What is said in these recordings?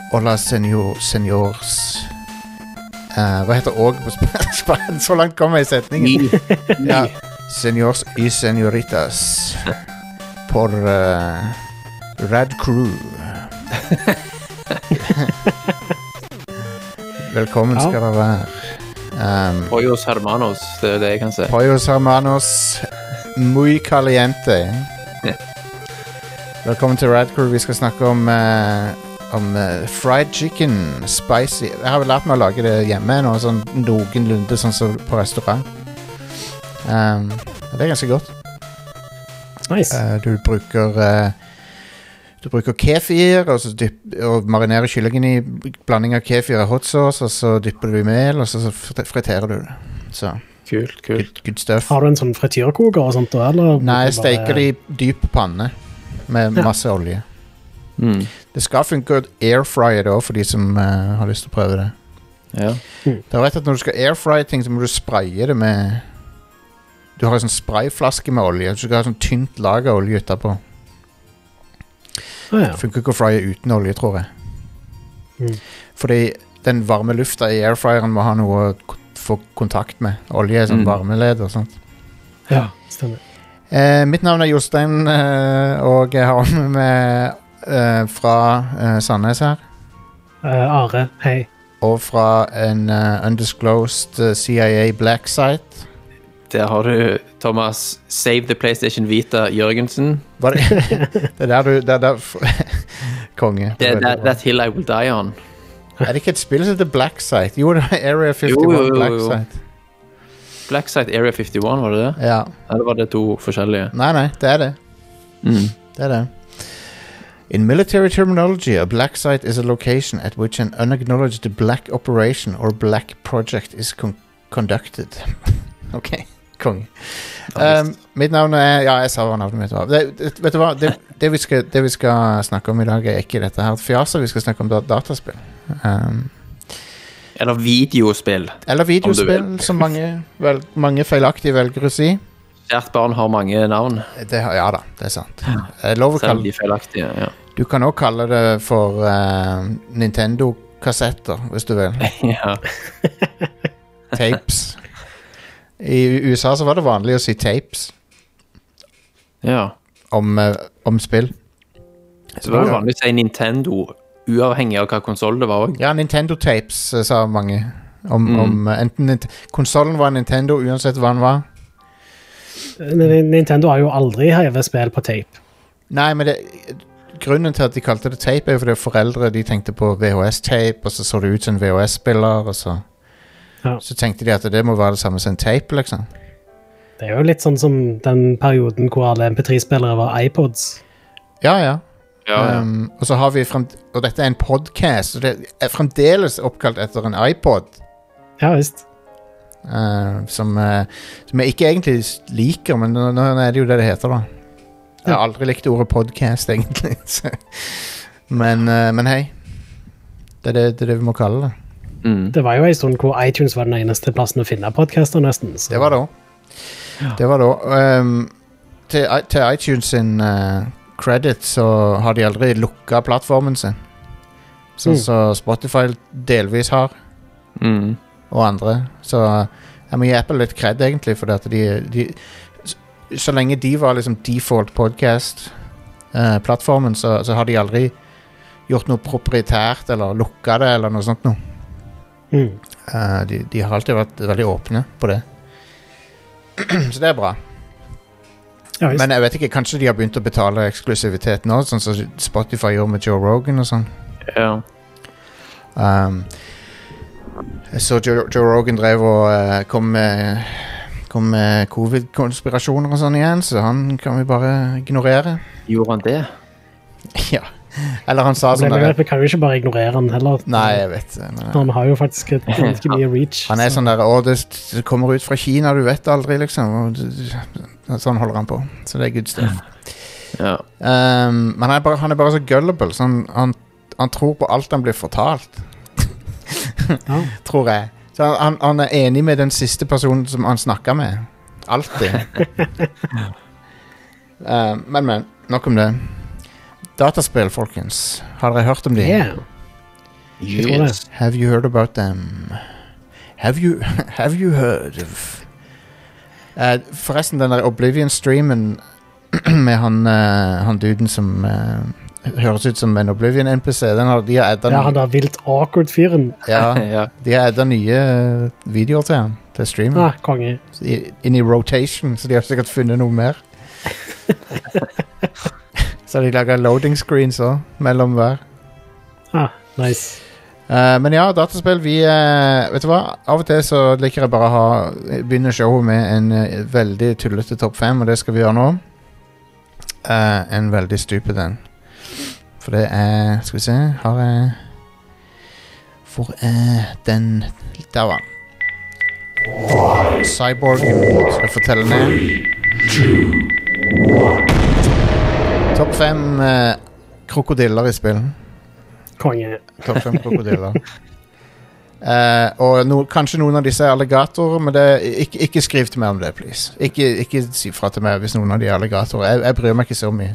Hola, senors. Hva heter og på spansk? Så langt kommer jeg i setningen. Ja, senors y senoritas. Por Rad Crew. Velkommen skal dere være. Pollos hermanos, det det jeg kan si. Pollos hermanos. Muy caliente. Velkommen til Rad Crew. Vi skal snakke om fried chicken, spicy. Jeg har vel lært meg å lage det hjemme nå, sånn noenlunde sånn som på restaurant. Det er ganske godt. Nice. Du bruker kefir og marinerer kyllingen i blanding av kefir og hot sauce, og så dypper du i mel, og så friterer du det. Så Kult. good stuff. Har du en sånn frityrkoker og sånt da, eller? Nei, jeg steker det i dyp panne med masse olje. Det skal funke å airfrye det også for de som har lyst til å prøve det. Ja. Det er rett at når du skal airfrye ting, så må du spraye det med... Du har en sånn sprayflaske med olje, så du skal ha sånn tynt lag av olje utapå. Ja. Funker ikke å frye uten olje, tror jeg. Fordi den varme lufta i airfryeren må ha noe å få kontakt med. Olje er sånn varmeled og sånt. Ja, stemmer. Mitt navn er Jostein, og jeg har med meg fra Sandnes her. Are, hei. Og fra en undisclosed CIA black site. Der har du Thomas Save the PlayStation Vita Jørgensen. Var det det er der konge. That hill I will die on. Er det ikke et spill som heter Black Site? Jo, det er Area 51 Jo. Black Site. Black Site Area 51, var det det? Ja. Eller var det to forskjellige? Nei, det er det. Det er det. In military terminology, a black site is a location at which an unacknowledged black operation or black project is conducted. Ok, konge. Mitt navn er... Ja, jeg sa hva navnet mitt var. Vet du hva? Det vi skal snakke om i dag er ikke dette her fjaset. Vi skal snakke om dataspill. Eller videospill. Eller videospill, som mange feilaktige velger å si. Kjært barn har mange navn. Ja da, det er sant. Selv de feilaktige, ja. Du kan også kalle det for Nintendo-kassetter, hvis du vil. Ja. Tapes. I USA så var det vanlig å si tapes. Ja. Om spill. Så var det vanlig å si Nintendo, uavhengig av hva konsol det var også. Ja, Nintendo-tapes, sa mange. Enten konsolen var Nintendo, uansett hva den var. Nintendo har jo aldri hevet spill på tape. Nei, men grunnen til at de kalte det tape er jo fordi foreldre de tenkte på VHS-tape, og så det ut som en VHS-spiller, og så tenkte de at det må være det samme som en tape, liksom. Det er jo litt sånn som den perioden hvor alle MP3-spillere var iPods. Ja. Og så har vi og dette er en podcast, og det er fremdeles oppkalt etter en iPod. Ja, visst. Som jeg ikke egentlig liker, men nå er det jo det heter da. Jeg har aldri likt ordet podcast egentlig. men hei, det er det vi må kalle det. Det var jo en stund hvor iTunes var den eneste plassen å finne podcaster nesten. Så. Det var da. Til iTunes sin credit så har de aldri lukket plattformen sin. Sånn som Spotify delvis har. Og andre. Så jeg må gi Apple litt cred egentlig, for at de så lenge de var liksom default podcast plattformen, så har de aldri gjort noe proprietært eller lukket det eller noe sånt noe. De har alltid vært veldig åpne på det. Så det er bra. Ja, men jeg vet ikke, kanskje de har begynt å betale eksklusivitet nå, sånn som Spotify gjør med Joe Rogan og sånn. Ja. Jeg så Joe Rogan drev og kom med covid-konspirasjoner og sånn igjen, så han kan vi bare ignorere. Gjorde han det? Ja. Eller han sa sånn der... Vi kan jo ikke bare ignorere han heller. Nei, jeg vet. Han har jo faktisk et ganske mye reach. Han er sånn der, det kommer ut fra Kina, du vet aldri, liksom. Sånn holder han på. Så det er good stuff. Ja. Men han er bare så gullible, så han tror på alt han blir fortalt. Tror jeg. Så han er enig med den siste personen som han snakker med. Alltid. Men, nok om det. Dataspill, folkens. Har dere hørt om de? Yeah. Jeg tror det. Yes. Have you heard about them? Have you heard of forresten, den der Oblivion-streamen med han duden som høres ut som en Oblivion-NPC, de har edda Ja, han der vilt awkward-fyren. ja, Ja. de har edda nye videoer til han, til streamen. Ah, konge. Inn i rotation, så de har sikkert funnet noe mer. Så de lager loading screens også, mellom hver. Ah, nice. Men ja, dataspill, vet du hva? Av og til så liker jeg bare begynne showet med en veldig tullete topp 5, og det skal vi gjøre nå. En veldig stupid en. For det skal vi se, har jeg... Hvor den... Der var den. Cyborgen skal jeg fortelle ned. Topp 5 krokodiller i spill. Konge. Topp 5 krokodiller. Og kanskje noen av disse er alligatorer, men ikke skriv til meg om det, please. Ikke si fra til meg hvis noen av de er alligatorer. Jeg bryr meg ikke så mye.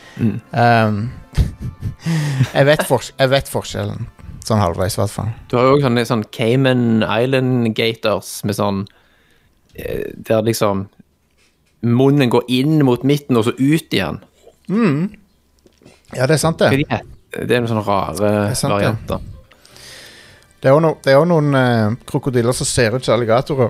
Jeg vet forskjellen. Sånn halvveis, i hvert fall. Du har jo også sånne Cayman Island Gators med sånn der liksom munnen går inn mot midten og så ut igjen. Ja, det er sant det. Det er noen sånne rare varianter. Det er jo noen krokodiller som ser ut som alligatorer.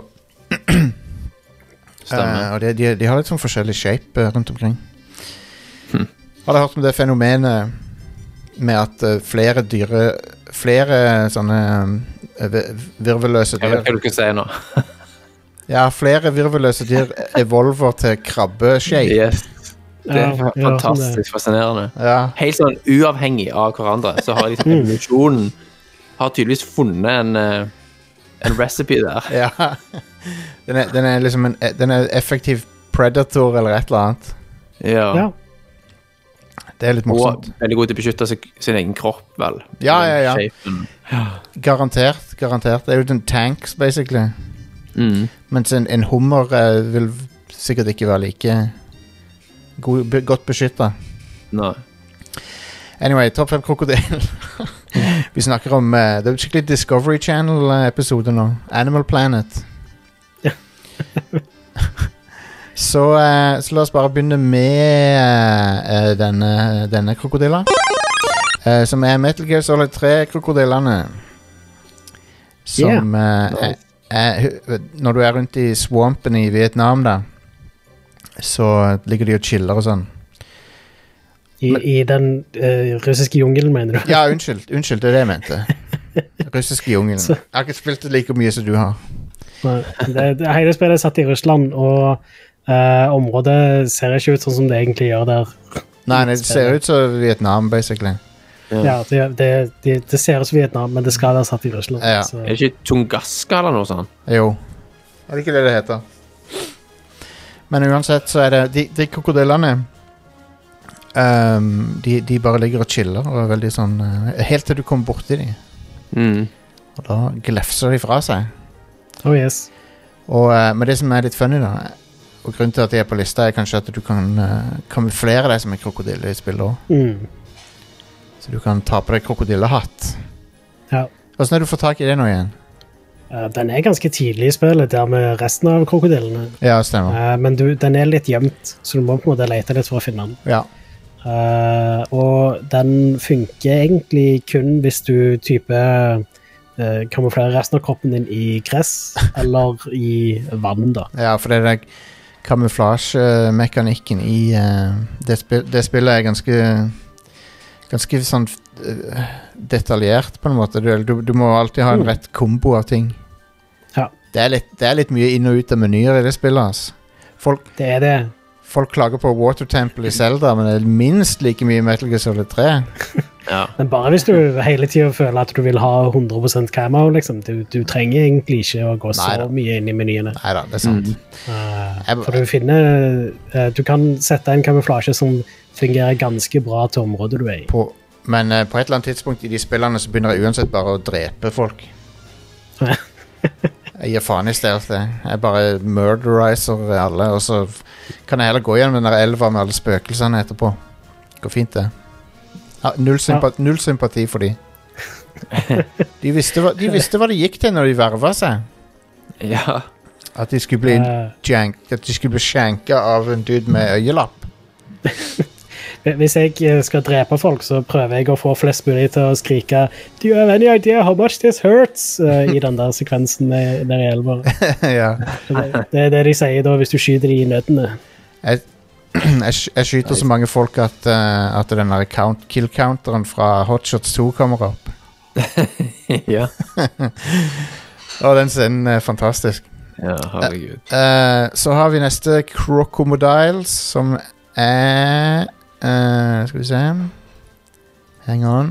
Stemmer. Og de har litt sånn forskjellig shape rundt omkring. Har du hørt om det fenomenet med at flere sånne virvelløse dyr... Jeg vet hva du skal si nå. Ja, flere virvelløse dyr evolver til krabbeshape. Yes. Det er Ja, fantastisk fascinerende. Ja. Helt sånn uavhengig av hverandre, så har liksom evolusjonen har tydeligvis funnet en recipe der. Ja. Den er liksom den er effektiv predator eller et eller annet. Ja. Ja. Det er litt morsomt. Og veldig god til å beskytte sin egen kropp, vel. Ja. Shapen. Garantert. Det er jo en tanks, basically. Mens en hummer vil sikkert ikke være like godt beskyttet. Nei. Anyway, topp 5 krokodill. Vi snakker om det er skikkelig Discovery Channel-episode nå. Animal Planet. Så la oss bare begynne med denne krokodilla. Som er Metal Gear Solid 3-krokodillene. Som når du er rundt i swampen i Vietnam da, så ligger de og chiller og sånn. I den russiske jungelen, mener du? Ja, unnskyld, det er det jeg mente. Russiske jungelen. Jeg har ikke spilt det like mye som du har. Nei, hele spillet er satt i Russland, og området ser ikke ut sånn som det egentlig gjør der. Nei, det ser ut som Vietnam, basically. Ja, det ser ut som Vietnam, men det skal være satt i Russland. Ja. Så. Er det ikke Tungaska eller noe sånt? Jo. Er det ikke det heter? Men uansett så er det de krokodillene de bare ligger og chiller og er veldig sånn helt til du kommer bort til dem. Og da glefser de fra seg. Oh yes. Men det som er litt funny da, og grunnen til at de er på lista er kanskje at du kan kamuflere deg som en krokodille i spillet også. Så du kan ta på deg krokodillehatt. Ja. Hvordan er det du får tak i det nå igjen? Den er ganske tidlig i spillet, der med resten av krokodillene. Ja, stemmer. Men den er litt gjemt, så du må på en måte lete litt for å finne den. Ja. Og den funker egentlig kun hvis du kamuflerer resten av kroppen din i gress eller i vann da. Ja, for det er kamuflasjemekanikken i det spillet er ganske sånn detaljert på en måte. Du må alltid ha en rett kombo av ting. Ja. Det er litt mye inn og ut av menyer i det spillet, altså. Det er det. Folk klager på Water Temple i Zelda, men det er minst like mye Metal Gear Solid 3. Ja. Men bare hvis du hele tiden føler at du vil ha 100% camo, liksom. Du trenger egentlig ikke å gå så mye inn i menyene. Neida, det er sant. For du kan sette en kamuflasje som fungerer ganske bra til området du er i. Men på et eller annet tidspunkt i de spillene så begynner jeg uansett bare å drepe folk. Jeg gir faen i stedet. Jeg bare murderiser alle, og så kan jeg heller gå gjennom den der elva med alle spøkelsene etterpå. Går fint det. Null sympati for de. De visste hva de gikk til når de verva seg. Ja. At de skulle bli shanka av en dude med øyelapp. Hvis jeg skal drepe folk, så prøver jeg å få flest mulig til å skrike Do you have any idea how much this hurts? I den der sekvensen der i elver. Ja. Det er det de sier da hvis du skyter de i nødene. Jeg skyter så mange folk at den der kill-counteren fra Hotshots 2 kommer opp. Ja. Og den scenen er fantastisk. Ja, herregud. Så har vi neste Crocodiles, som er skal vi se. Hang on.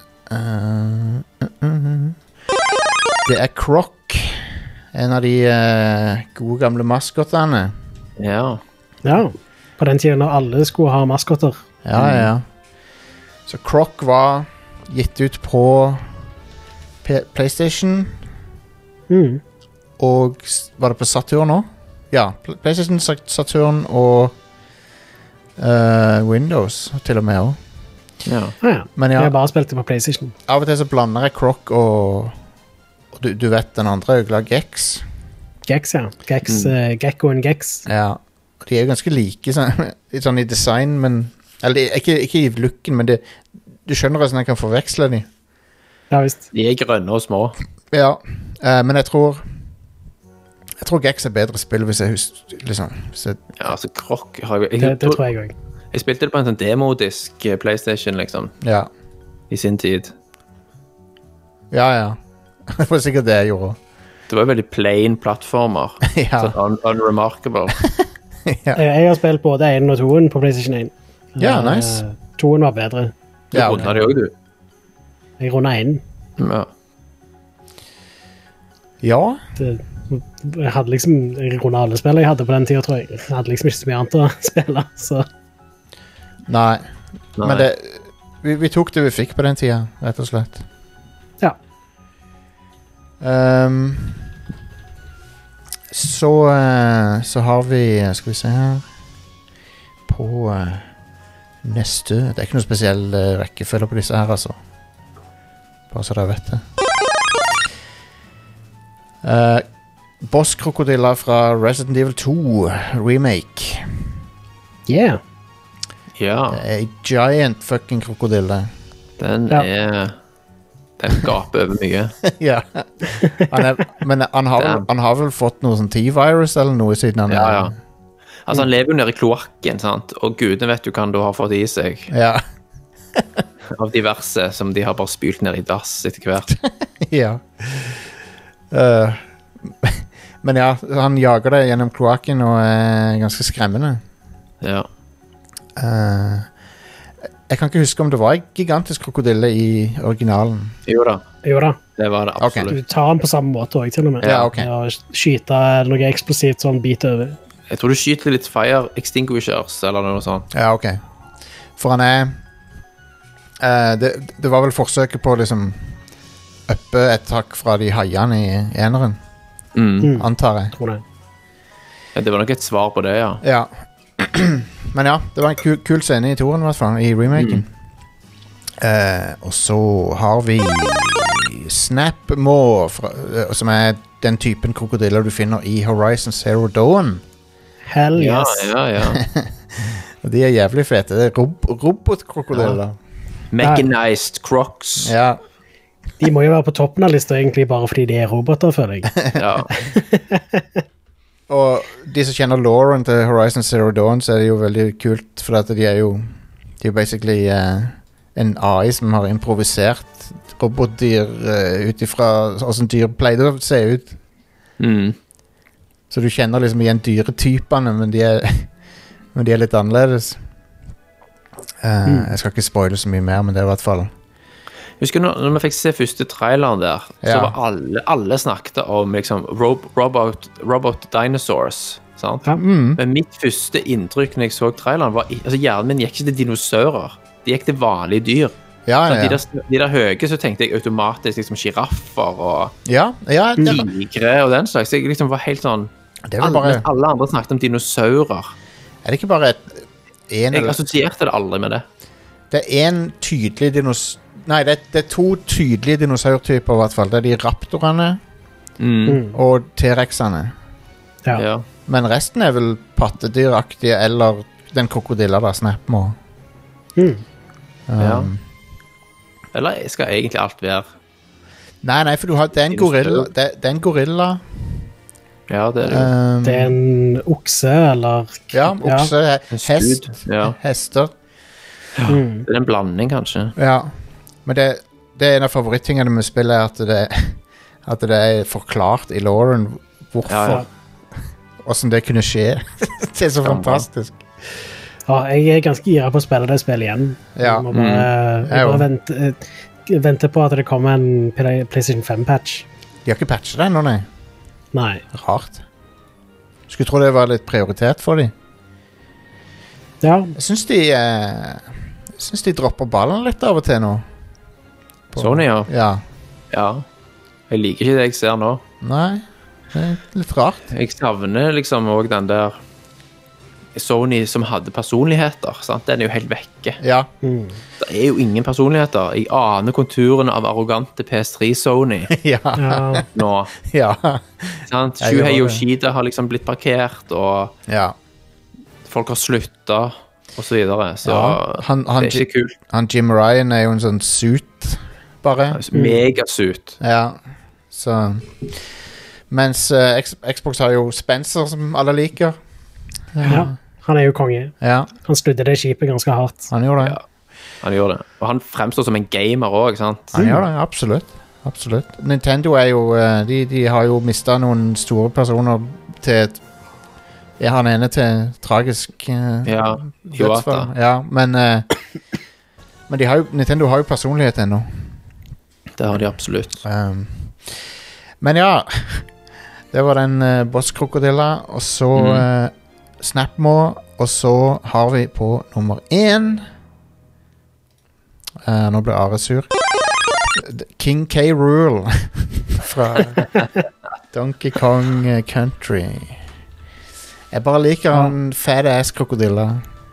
Det er Croc, en av de gode gamle maskotene. Ja. Ja, på den tiden når alle skulle ha maskotter. Ja. Så Croc var gitt ut på PlayStation. Og var det på Saturn også? Ja, PlayStation, Saturn og Windows til og med også. Ja. Men ja, Jeg bare spilte på PlayStation. av og til så blander jeg Croc og du vet den andre øgla Gex. Gex, ja. Gekko og Gex. Ja, de er jo ganske like sånn i design, men eller ikke i looken, men du skjønner hvordan jeg kan forveksle de. Ja, visst. De er grønne og små. Ja, men jeg tror Gex er bedre spill hvis jeg husker liksom, Ja, altså Croc har jeg... Det tror jeg også. Jeg spilte det på en sånn demodisk PlayStation, liksom. Ja. I sin tid. Ja. Det var sikkert det jeg gjorde. Det var veldig plain plattformer. Ja. Sånn unremarkable. Ja. Jeg har spilt både 1 og 2 på PlayStation 1. Ja, nice. 2 var bedre. Du runda det også, du. Jeg rundet 1. Ja. Ja. Jeg hadde liksom jeg rundet alle spill jeg hadde på den tiden, tror jeg. Jeg hadde liksom ikke så mye annet å spille, så... Nei. Men vi tok det vi fikk på den tida, rett og slett. Ja. Så har vi, skal vi se her, på neste, det er ikke noe spesiell rekkefølge på disse her, altså. Bare så dere vet det. Boss-krokodiller fra Resident Evil 2 Remake. Yeah. Ja. A giant fucking krokodille. Den gaper over mye. Ja. Men han har vel fått noe sånn T-virus eller noe siden han Ja. Altså, han lever jo nede i kloakken, sant? Og gudene vet jo hva han da har fått i seg. Ja. Av diverse som de har bare spylt ned i dass etter hvert. Ja. Men ja, han jager det gjennom kloakken og er ganske skremmende. Ja. Jeg kan ikke huske om det var en gigantisk krokodille i originalen. Jo da. Det var det absolutt. Okay. Du tar den på samme måte også, til og med. Ja, ok. Og skyte noe eksplosivt sånn bit over. Jeg tror du skyter litt fire extinguishers eller noe sånt. Ja, ok. For han er det var vel forsøket på liksom uppe et hakk fra de haiene i eneren. Antar jeg. Tror det. Ja, det var nok et svar på det, ja. Ja. Men ja, det var en kul scene i toren, i hvert fall, i remaken. Og så har vi Snap-Maw, som er den typen krokodiller du finner i Horizon Zero Dawn. Hell yes. Ja. Og de er jævlig fete. Det er robotkrokodiller. Mechanized crocs. Ja. De må jo være på toppen av lista egentlig bare fordi de er roboter, føler jeg. Ja. Og de som kjenner Lauren til Horizon Zero Dawn, så er det jo veldig kult, for at de er jo basically en AI som har improvisert robotdyr ut ifra hvordan dyr pleide å se ut. Så du kjenner liksom igjen dyretypene, men de er litt annerledes. Jeg skal ikke spoile så mye mer, men det er i hvert fall. Husker du når vi fikk se første traileren der, så var alle snakket om liksom robot dinosaurs, sant? Men mitt første inntrykk når jeg så traileren var, altså hjernen min gikk ikke til dinosaurer, de gikk til vanlige dyr. Ja. De der høye, så tenkte jeg automatisk liksom giraffer og tigre og den slags. Jeg liksom var helt sånn, alle andre snakket om dinosaurer. Er det ikke bare jeg assosierte det aldri med det. Det er en tydelig Nei, det er 2 tydelige dinosaurtyper I hvert fall. Det de raptorene og T-rexene. Ja. Men resten vel pattedyraktige eller den krokodilla da, Snapmo. Ja. Eller skal egentlig alt være? Nei, for det er en gorilla. Det er en gorilla. Ja, det det. Det en okse, eller... Ja, okse, hest, hester. Det en blanding, kanskje. Ja, men det en av favorittingene med spillet at det forklart I loren hvorfor. Hvordan det kunne skje. Det så fantastisk. Ja, jeg ganske gira på å spille det spillet igjen. Ja. Jeg bare venter på at det kommer en PlayStation 5-patch. De har ikke patchet det ennå, nei. Nei. Rart. Skulle tro det var litt prioritet for dem. Ja. Jeg synes de dropper ballen litt av og til nå. Sony, Ja. Jeg liker ikke det jeg ser nå. Nei, det litt rart. Jeg savner liksom også den der Sony som hadde personligheter, sant? Den jo helt vekke. Ja. Det jo ingen personligheter. Jeg aner konturene av arrogante PS3 Sony nå. Ja. Sant? Shuhei Yoshida har liksom blitt parkert, og folk har sluttet, og så videre. Så det ikke kult. Han Jim Ryan jo en sånn suit, bare. Megasuit. Ja, så... Mens Xbox har jo Spencer, som alle liker. Ja. Han jo konge. Ja. Han snudde det skipet ganske hardt. Han gjorde det. Ja, han gjorde det. Og han fremstår som en gamer også, sant? Han gjør det, absolutt. Nintendo jo... De har jo mistet noen store personer til... han ene til tragisk... dødsfall. Ja, men Nintendo har jo personlighet ennå. Det har de absolutt. Men ja... Det var den Boss-krokodilla, og så... Snapmo, og så har vi på nummer 1 nå ble Are sur King K. Rool fra Donkey Kong Country. Jeg bare liker han fat-ass krokodilla.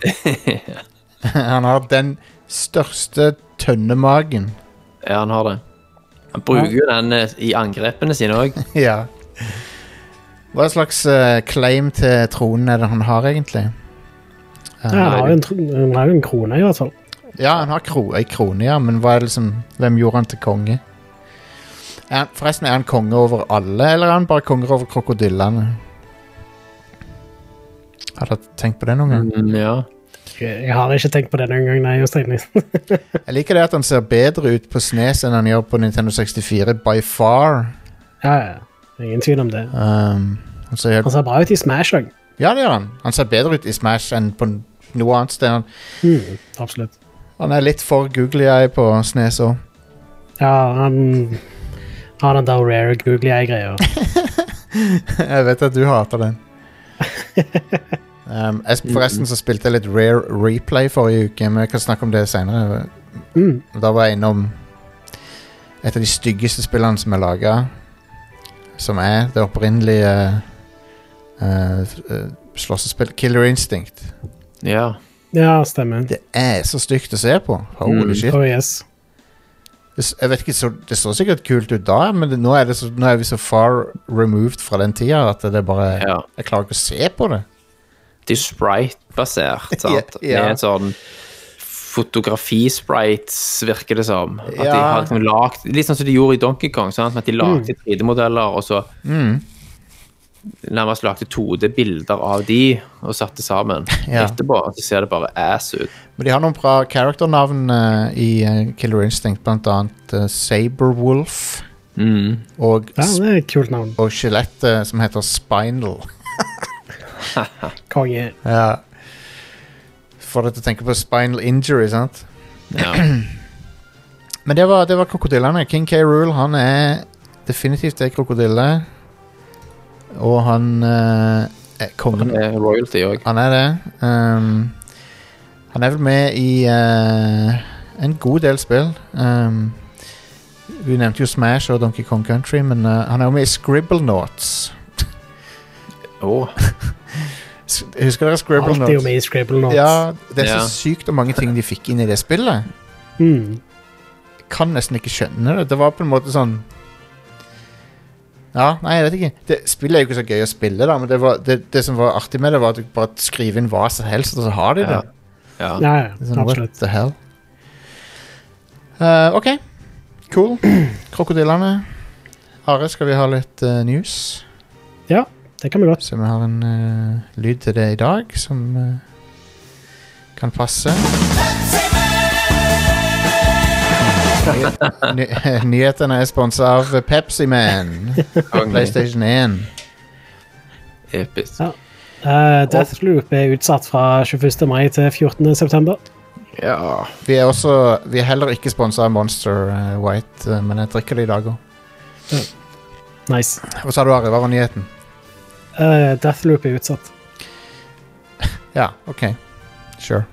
Han har den største tønnemagen. Ja, han har det. Han bruker jo den I angrepene sine også. Ja. Hva slags claim til tronen det han har egentlig? Han har jo en krone I hvert fall. Ja, han har en krone, ja, men hva liksom, hvem gjorde han til konge? Forresten, han konge over alle, eller han bare konge over krokodillene? Har du tenkt på det noen gang? Ja. Jeg har ikke tenkt på det noen gang, nei, Jeg liker det at han ser bedre ut på SNES enn han gjør på Nintendo 64, by far. Ja. Ingen tvil om det. Han ser bra ut I Smash også. Ja, det gjør han. Han ser bedre ut I Smash enn på noe annet sted. Absolutt. Han litt for googly eye på SNES også. Ja, han har den der rare googly eye-greier. Jeg vet at du hater den. Forresten så spilte jeg litt Rare Replay forrige uke, men jeg kan snakke om det senere. Da var jeg innom et av de styggeste spillene som laget, som det opprinnelige slåssespill Killer Instinct. Ja, stemmer. Det så stygt å se på. Holy shit. Oh yes. Jeg vet ikke, det så sikkert kult ut da, men nå vi så far removed fra den tida at det bare jeg klarer ikke å se på det. Det sprite-basert, sant? Det en sånn fotografi-sprites, virker det som. At de har liksom lagt, litt sånn som de gjorde I Donkey Kong, sant? At de lagde 3D-modeller, og så nærmest lagde 2D-bilder av de, og satte sammen. Etterpå, så ser det bare ass ut. Men de har noen bra character-navn I Killer Instinct, blant annet Saberwolf. Og det et kult navn. Og skjelettet som heter Spinal. Konge. Ja. For deg til å tenke på spinal injury, sant? Ja. Men det var krokodillene. King K. Rool, han definitivt krokodille. Og han kongen. Han royalty også. Han det. Han vel med I en god del spill. Vi nevnte jo Smash og Donkey Kong Country, men han jo med I Scribblenauts. Husker dere Scribblenauts? Alt jo med I Scribblenauts. Ja, det så sykt og mange ting de fikk inn I det spillet. kan nesten ikke skjønne det. Det var på en måte sånn... Ja, nei, jeg vet ikke. Spillet er jo ikke så gøy å spille da, men det som var artig med det var at du bare skriver inn hva som helst, og så har de det. Ja, sånn, what the hell? Ok, cool. Krokodillene. Are, skal vi ha litt news? Ja, det kan vi godt. Så vi har en lyd til det i dag, som kan passe. Nyhetene er sponset av Pepsi Man. PlayStation 1. Episk. Ja. Deathloop er utsatt fra 21. mai til 14. september. Ja. Vi er heller ikke sponset av Monster White, men jeg drikker det i dag også. Nice. Hva sa du, Ari? Hva var nyheten? Deathloop er utsatt. Ja, ok. Sure.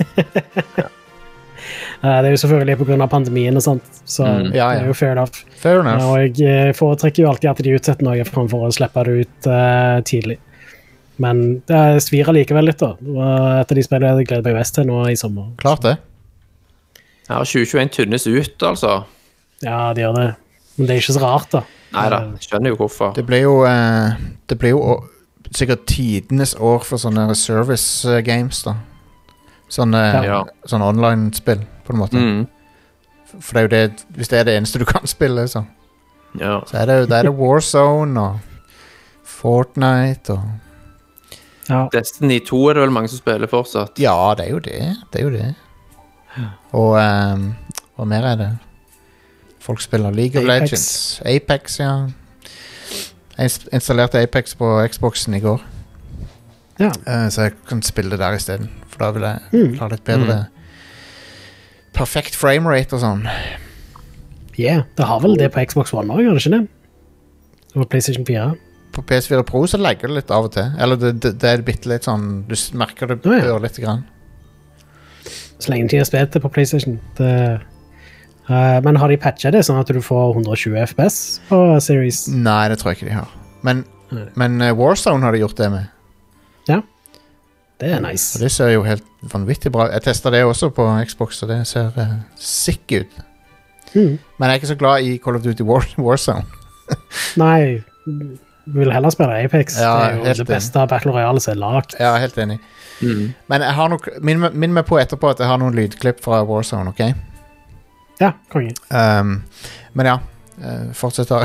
Det er jo selvfølgelig på grunn av pandemien og sånt, så det er jo fair enough. Fair enough. Og jeg foretrekker jo alltid at de utsetter noe fremfor å slippe det ut tidlig. Men det svirer likevel litt da. Etter de spillene jeg gleder meg mest til nå i sommer. Klart det. Ja, 2021 tynnes ut, altså. Ja, det gjør det. Men det er ikke så rart da. Neida, skjønner jo hvorfor. Det ble jo sikkert tidenes år for sånne service games da. Sånne online-spill, på en måte. For det er jo det, hvis det er det eneste du kan spille, så er det Warzone og Fortnite og Destiny 2 er det vel mange som spiller fortsatt. Ja, det er jo det. Og hva mer er det? Folk spiller League of Legends. Apex, ja. Jeg installerte Apex på Xboxen i går. Ja. Så jeg kan spille det der i stedet. For da vil jeg klare litt bedre perfekt framerate og sånn. Det har vel det på Xbox One også, gjør det ikke det? Og PlayStation 4. På PS4 Pro så legger det litt av og til. Eller det er bitte litt sånn, du merker det litt grann. Så lenge de har spilt det på PlayStation. Men har de patchet det sånn at du får 120 FPS på Series? Nei, det tror jeg ikke de har. Men Warzone har de gjort det med. Ja, det er nice. Og det ser jo helt vanvittig bra. Jeg testet det også på Xbox, og det ser sick ut. Men jeg er ikke så glad i Call of Duty Warzone. Nei, du vil heller spille Apex. Det er jo det beste Battle Royale som er lagt. Ja, helt enig. Men jeg har nok, minn meg på etterpå at jeg har noen lydklipp fra Warzone, ok? Ja, konge. Men ja, fortsetter.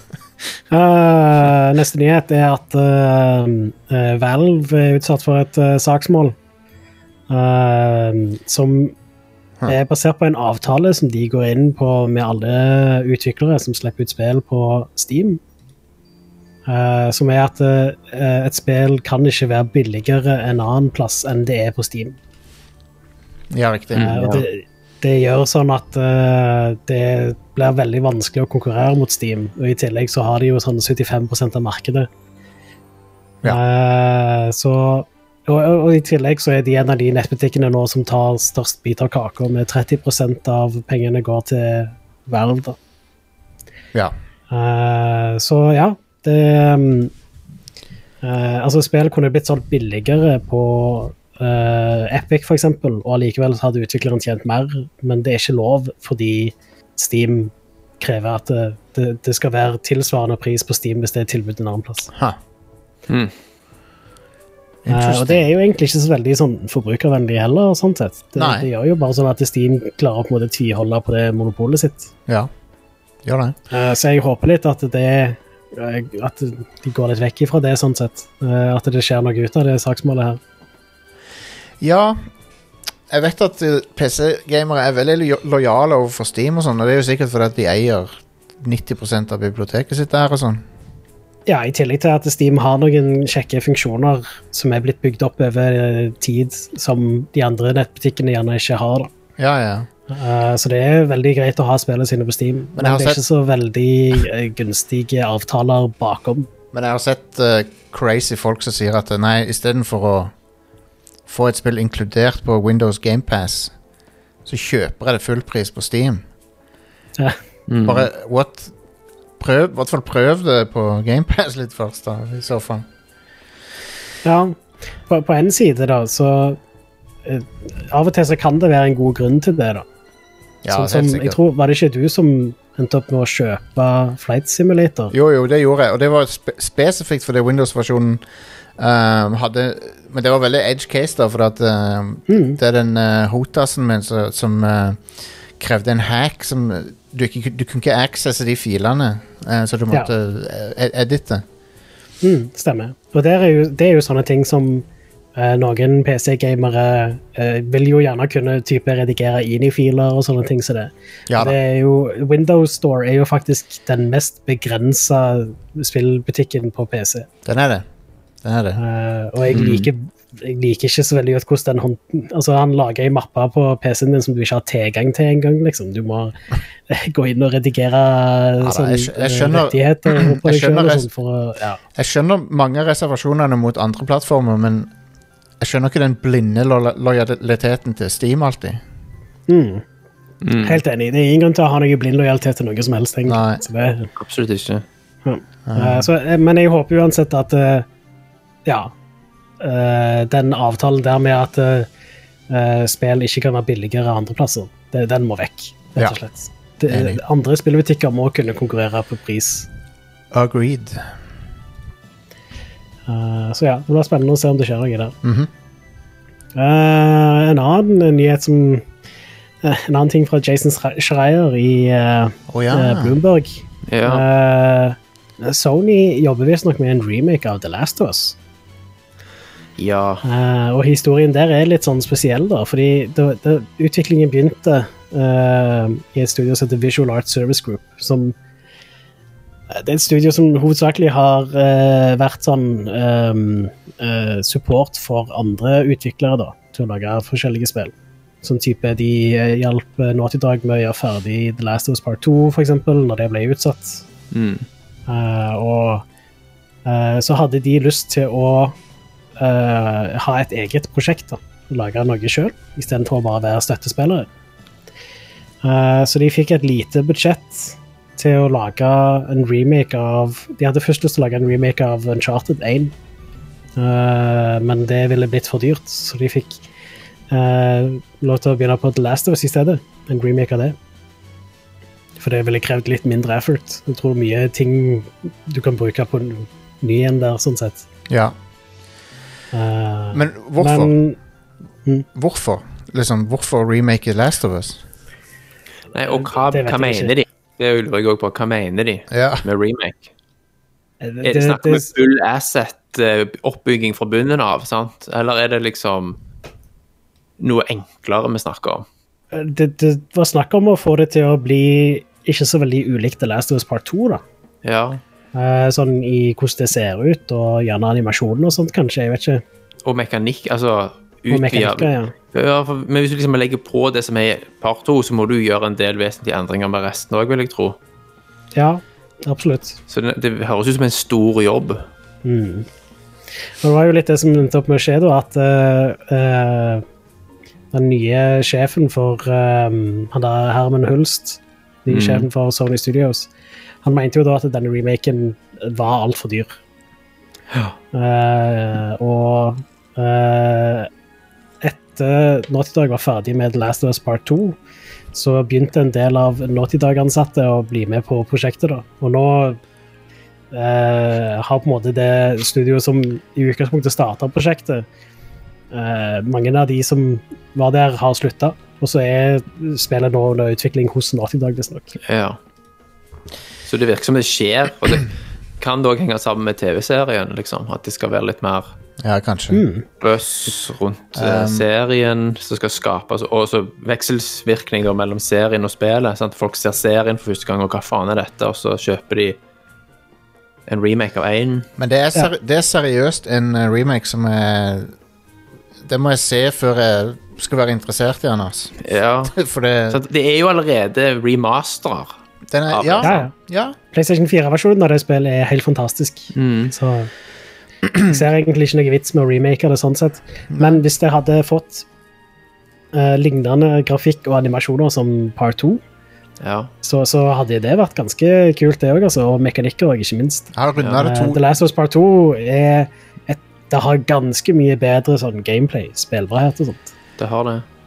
Neste nyhet er at Valve er utsatt for et saksmål som er basert på en avtale som de går inn på med alle utviklere som slipper ut spill på Steam, som er at et spill kan ikke være billigere en annen plass enn det er på Steam. Ja, riktig. Det gjør sånn at det blir veldig vanskelig å konkurrere mot Steam, og i tillegg så har de jo sånn 75% av markedet. Og i tillegg så er de en av de nettbutikkene nå som tar størst bit av kaker, med 30% av pengene går til Valve da. Ja. Så ja, altså spill kunne blitt sånn billigere på Epic for eksempel, og allikevel hadde utvikleren tjent mer, men det er ikke lov fordi Steam krever at det skal være tilsvarende pris på Steam hvis det er tilbud en annen plass. Og det er jo egentlig ikke så veldig sånn forbrukervennlig heller, sånn sett. Det gjør jo bare sånn at Steam klarer å på en måte tviholde på det monopolet sitt. Ja, gjør det. Så jeg håper litt at at de går litt vekk ifra det, sånn sett. At det skjer noe ut av det saksmålet her. Ja, jeg vet at PC-gamere er veldig lojale overfor Steam og sånn, og det er jo sikkert fordi at de eier 90% av biblioteket sitt der og sånn. Ja, i tillegg til at Steam har noen kjekke funksjoner som er blitt bygd opp over tid, som de andre nettbutikkene gjerne ikke har da. Ja. Så det er veldig greit å ha spillene sine på Steam, men det er ikke så veldig gunstige avtaler bakom. Men jeg har sett crazy folk som sier at nei, i stedet for å få et spill inkludert på Windows Game Pass, så kjøper jeg det fullpris på Steam. Ja. Bare, i hvert fall prøv det på Game Pass litt først da, i så fall. Ja, på en side da, så av og til så kan det være en god grunn til det da. Ja, sånn som, jeg tror, var det ikke du som endte opp med å kjøpe Flight Simulator? Jo, det gjorde jeg, og det var spesifikt fordi Windows-versjonen hadde, men det var veldig edge case da, for at det den hotasen min som krevde en hack som du kunne ikke accesse de filene, så du måtte edite. Stemmer. Og det er jo sånne ting som noen PC-gamere vil jo gjerne kunne type redigere inn i filer og sånne ting som det. Ja, det er jo, Windows Store er jo faktisk den mest begrenset spillbutikken på PC. Den er det. Og jeg liker ikke så veldig godt hvordan han lager en mappe på PC-en din som du ikke har tilgang til en gang, liksom. Du må gå inn og redigere rettigheter på deg selv og sånt for å, Jeg skjønner mange reservasjonene mot andre plattformer, men jeg skjønner ikke den blinde lojaliteten til Steam alltid. Helt enig. Det er ingen grunn til å ha noe blind lojalitet til noe som helst. Nei, absolutt ikke. Men jeg håper uansett at den avtalen der med at spill ikke kan være billigere andre plasser, den må vekk, rett og slett. Andre spillbutikker må kunne konkurrere på pris. Agreed. Så det blir spennende å se om det skjer noe der. En annen nyhet en annen ting fra Jason Schreier i Bloomberg. Sony jobber visst nok med en remake av The Last of Us. Ja. Og historien der er litt sånn spesiell da, fordi utviklingen begynte i et studio som heter Visual Art Service Group, som det er et studio som hovedsakelig har vært sånn support for andre utviklere da, til å lage forskjellige spill. Sånn type, de hjalp Naughty Dog med å gjøre ferdig The Last of Us Part 2, for eksempel, når det ble utsatt. Så hadde de lyst til å ha et eget prosjekt da, og lage noe selv, i stedet for å bare være støttespillere. Så de fikk et lite budsjett til å lage en remake av... De hadde først lyst til å lage en remake av Uncharted 1, men det ville blitt for dyrt, så de fikk lov til å begynne på The Last of Us i stedet, en remake av det. For det ville krevd litt mindre effort. Jeg tror mye ting du kan bruke på ny igjen der, sånn sett. Ja. Men hvorfor? Hvorfor? Liksom, hvorfor remake Last of Us? Nei, og hva mener de? Det lurer jeg også på. Hva mener de med remake? Det snakker med full asset-oppbygging fra bunnen av, sant? Eller er det liksom noe enklere vi snakker om? Det var snakk om å få det til å bli ikke så veldig ulikt The Last of Us Part 2 da. Ja. Sånn i hvordan det ser ut, og gjerne animasjonen og sånt, kanskje, jeg vet ikke. Og mekanikk, altså men hvis du liksom legger på det som er part 2, så må du gjøre en del vesentlige endringer med resten også, vil jeg tro. Ja, absolutt. Så det høres ut som en stor jobb. Men det var jo litt det som endte opp med å skje da, at den nye sjefen for Herman Hulst, nye sjefen for Sony Studios, han mente jo da at denne remaken var alt for dyr. Og etter Naughty Dog var ferdig med The Last of Us Part 2, så begynte en del av Naughty Dog-ansatte å bli med på prosjektet da. Og nå har på en måte det studioet som i utgangspunktet startet prosjektet, mange av de som var der har sluttet, og så spillet nå under utvikling hos Naughty Dog nok. Ja. Så det virker som det skjer, og det kan dog henge sammen med TV-serien, liksom, at det skal være litt mer bøss rundt serien som skal skapes, og så vekselsvirkninger mellom serien og spillet, sant? Folk ser serien for første gang, og hva faen er dette, og så kjøper de en remake av en. Men det er seriøst en remake som det må jeg se før jeg skal være interessert i den, altså. Ja, for det er jo allerede remasterer. Ja. PlayStation 4-versjonen av det spillet er helt fantastisk. Så jeg ser egentlig ikke noe vits med å remake det sånn sett. Men hvis jeg hadde fått lignende grafikk og animasjoner som Part 2, så hadde det vært ganske kult det også, altså, og mekanikker også, ikke minst. The Last of Us Part 2 det har ganske mye bedre sånn gameplay, spilbarhet og sånt. Det har det.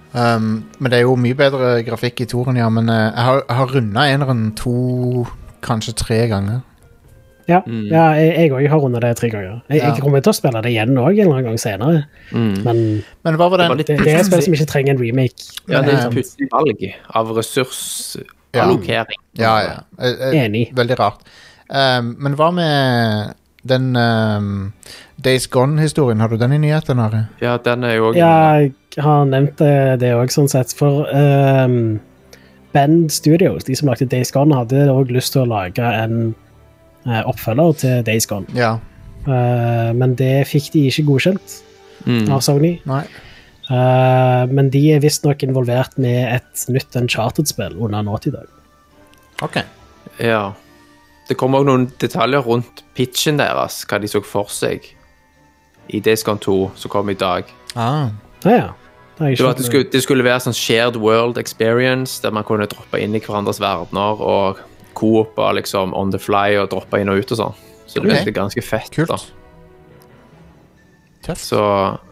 Men det er jo mye bedre grafikk i toren, ja. Men jeg har rundet eneren 2, kanskje 3 ganger. Ja, jeg også har rundet det 3 ganger. Jeg kommer til å spille det igjen også en eller annen gang senere. Men hva var den? Det er et spill som ikke trenger en remake. Ja, det er et pussig valg av ressursallokering. Ja. Enig. Veldig rart. Men hva med den Days Gone-historien? Har du den i nyhetene, Are? Ja, den er jo også... Ja, jeg har nevnt det også sånn sett. For Bend Studios, de som lagde Days Gone, hadde også lyst til å lage en oppfølger til Days Gone. Ja. Men det fikk de ikke godkjent av Sony. Nei. Men de er visst nok involvert med et nytt Uncharted-spill under Naughty Dog. Ok. Ja. Det kom også noen detaljer rundt pitchen deres, hva de så for seg i Days Gone 2, som kom i dag. Ja. Det skulle være sånn shared world experience, der man kunne droppe inn i hverandres verdener og co-opa liksom on the fly og droppe inn og ut og sånn. Så det er ganske fett. Kult. Da. Tøft. Så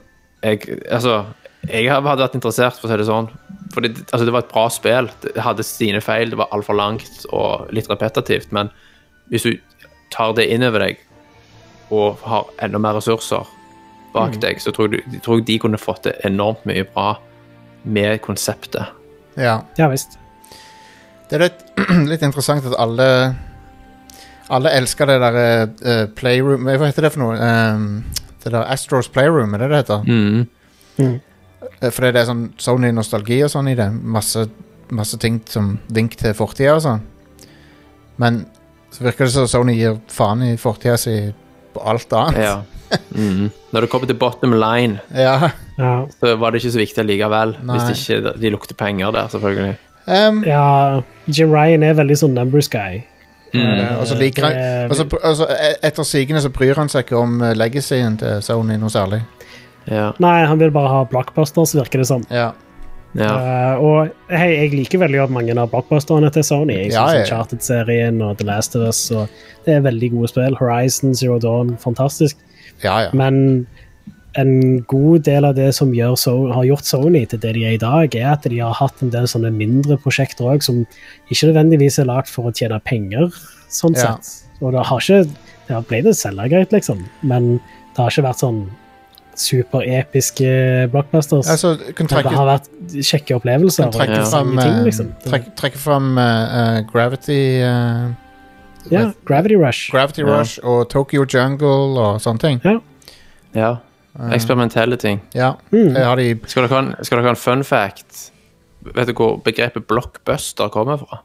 jeg hadde vært interessert, for å si det sånn. For det var et bra spill. Det hadde sine feil, det var alt for langt og litt repetitivt, men hvis du tar det inn over deg og har enda mer ressurser bak deg, så tror jeg de kunne fått det enormt mye bra med konseptet. Ja. Ja, visst. Det er litt interessant at alle elsker det der Playroom, hva heter det for noe? Det der Astros Playroom, er det heter? For det er sånn Sony-nostalgi og sånn i det. Masse ting som vink til fortida og sånn. Men så virker det som Sony gir faen i fortida si på alt annet. Ja. Når det kommer til bottom line, så var det ikke så viktig likevel. Nei. Hvis ikke de lukter penger der, selvfølgelig. Jim Ryan er veldig sånn numbers guy. Og så liker han etter sigende så bryr han seg ikke om legacyen til Sony noe særlig. Nei, han vil bare ha blockbusters, virker det som. Og jeg liker veldig godt mange av blockbusterne til Sony. Jeg synes Uncharted-serien og The Last of Us, og det er veldig gode spill. Horizon, Zero Dawn, fantastisk. Men en god del av det som har gjort Sony til det de er i dag, er at de har hatt en del sånne mindre prosjekter også, som ikke nødvendigvis er lagt for å tjene penger, sånn sett. Og det har blitt det selgergreit, liksom, men det har ikke vært sånn superepiske blockbusters. Det har vært kjekke opplevelser. Trekke frem Gravity Gravity Rush og Tokyo Jungle og sånne ting. Eksperimentelle ting. Skal dere ha en fun fact? Vet du hvor begrepet blockbuster kommer fra?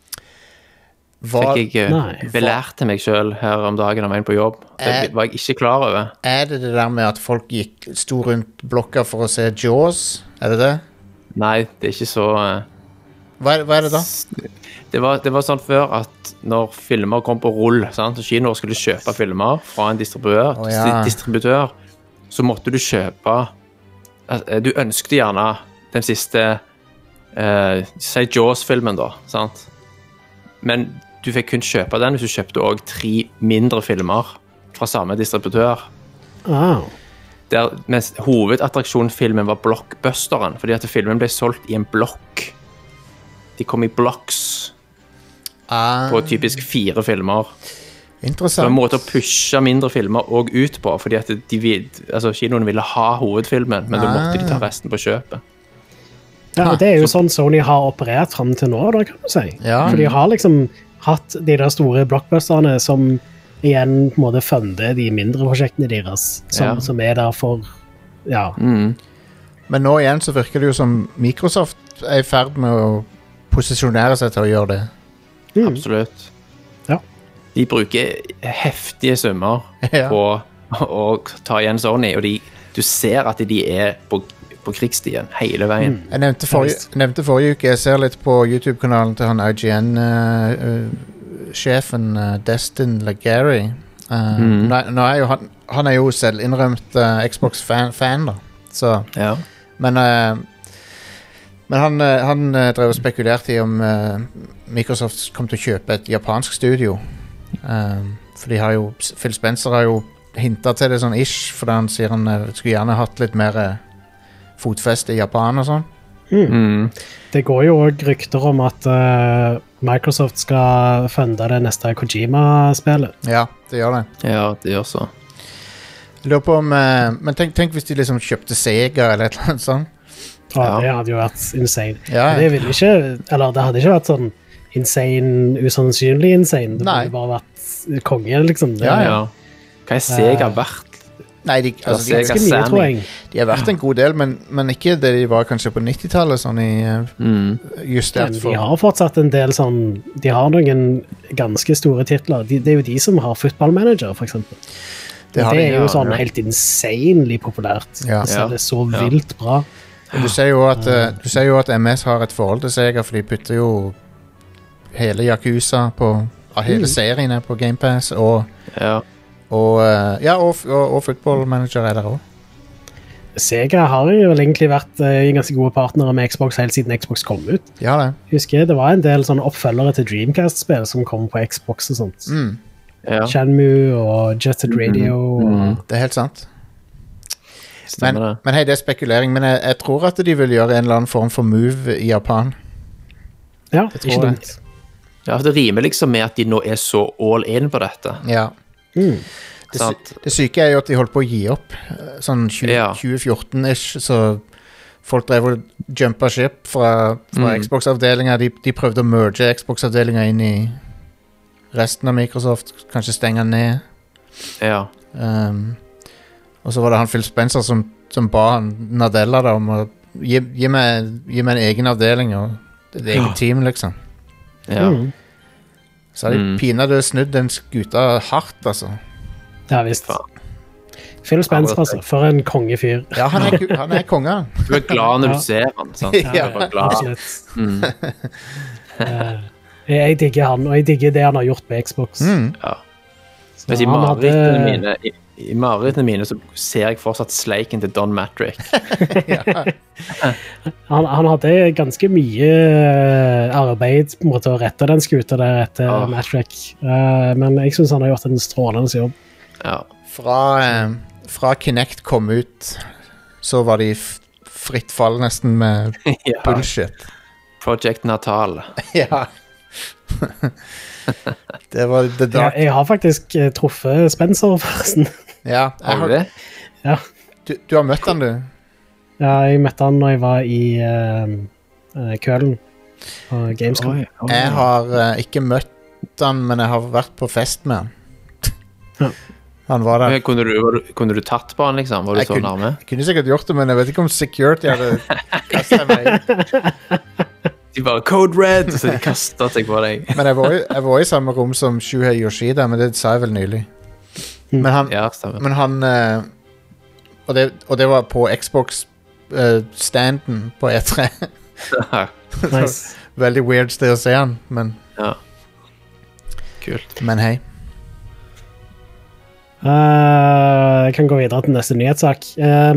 Fikk jeg belært til meg selv her om dagen om en på jobb. Det var jeg ikke klar over. Er det der med at folk sto rundt blokka for å se Jaws? Er det det? Nei, det er ikke så... Hva er det da? Det var sånn før at når filmer kom på rull, sant? Og kinoer skulle kjøpe filmer fra en distributør, så måtte du kjøpe... Du ønsket gjerne den siste si Jaws-filmen da, sant? Men du fikk kun kjøpe den hvis du kjøpte også 3 mindre filmer fra samme distributør. Mens hovedattraksjonfilmen var blockbusteren, fordi at filmen ble solgt i en blokk. De kom i blocks på typisk 4 filmer. Interessant. Så en måte å pushe mindre filmer også ut på, fordi at kinoen ville ha hovedfilmen, men da måtte de ta resten på kjøpet. Det er jo sånn Sony har operert frem til nå, da, kan du si. For de har liksom hatt de der store blockbusterne som igjen på en måte funder de mindre prosjektene deres, som er der for, Men nå igjen så virker det jo som Microsoft er i ferd med å posisjonere seg til å gjøre det. Absolutt. De bruker heftige summer på å ta igjen Sony, og du ser at de er på krigsstien hele veien. Jeg nevnte forrige uke, jeg ser litt på YouTube-kanalen til han IGN-sjefen Destin Legary. Nå er jo han er jo selv innrømt Xbox-fan da. Så, men han drev og spekulerte i om Microsoft kom til å kjøpe et japansk studio. For de har jo, Phil Spencer har jo hintet til det sånn ish, fordi han sier han skulle gjerne hatt litt mer fotfeste i Japan og sånn. Det går jo også rykter om at Microsoft skal funde det neste Kojima-spillet. Ja, det gjør det. Ja, det gjør så. Jeg lurer på om men tenk hvis de liksom kjøpte Sega eller et eller annet sånt. Ja, det hadde jo vært insane. Ja. Det ville ikke, eller det hadde ikke vært sånn insane, usannsynlig insane. Det hadde bare vært konge, liksom. Det, ja. Hva er Sega verdt? Nei, de har vært en god del, men ikke det de var kanskje på 90-tallet, sånn i justert for. De har fortsatt en del sånn, de har noen ganske store titler. Det er jo de som har Football Manager, for eksempel. Det er jo sånn helt insanely populært. Så det er så vilt bra. Du ser jo at MS har et forhold til Sega, for de putter jo hele Yakuza på hele seriene på Game Pass, og Football Manager er der også. Sega har jo vel egentlig vært ganske gode partnere med Xbox helt siden Xbox kom ut. Ja, det. Husker det var en del sånne oppfølgere til Dreamcast-spill som kom på Xbox og sånt. Shenmue og Jet Set Radio. Det er helt sant. Men hei, det er spekulering, men jeg tror at de vil gjøre en eller annen form for move i Japan. Ja, ikke dumt. Ja, for det rimer liksom med at de nå er så all in på dette. Ja. Det syke er jo at de holdt på å gi opp sånn 2014-ish, så folk drev og jumpa ship fra Xbox-avdelinga. De prøvde å merge Xbox-avdelinga inn i resten av Microsoft, kanskje stenge ned. Ja. Og så var det han Phil Spencer som ba han Nadella da, om å gi meg en egen avdeling og et eget team, liksom. Ja. Så har de pinadø snudd den skuta hardt, altså. Ja, visst. Phil Spencer, altså. For en kongefyr. Ja, han er konge. Du er glad når du ser han, sant? Ja, absolutt. Jeg digger han, og jeg digger det han har gjort på Xbox. Ja. Men i marerittene mine så ser jeg fortsatt sleiken til Don Matrick. Han hadde ganske mye arbeid på en måte å rette den skuta der etter Matrick. Men jeg synes han har gjort en strålende jobb. Ja. Fra Kinect kom ut, så var de fritt fall nesten med bullshit. Project Natal. Ja. Det var The Dark. Jeg har faktisk truffet Spencer, forresten. Ja, har du det? Ja. Du har møtt han, du? Ja, jeg møtte han når jeg var i Kølen på Gamescom. Jeg har ikke møtt han, men jeg har vært på fest med han. Han var der. Kunne du tatt på han, liksom? Var du så nærme? Jeg kunne sikkert gjort det, men jeg vet ikke om security hadde kastet meg. De bare, Code Red, så de kastet seg på deg. Men jeg var i samme rom som Shuhei Yoshida, men det sa jeg vel nylig. Men han og det var på Xbox standen på E3. Nice. Veldig weird sted å se han, men kult. Men hei. Jeg kan gå videre til neste nyhetssak.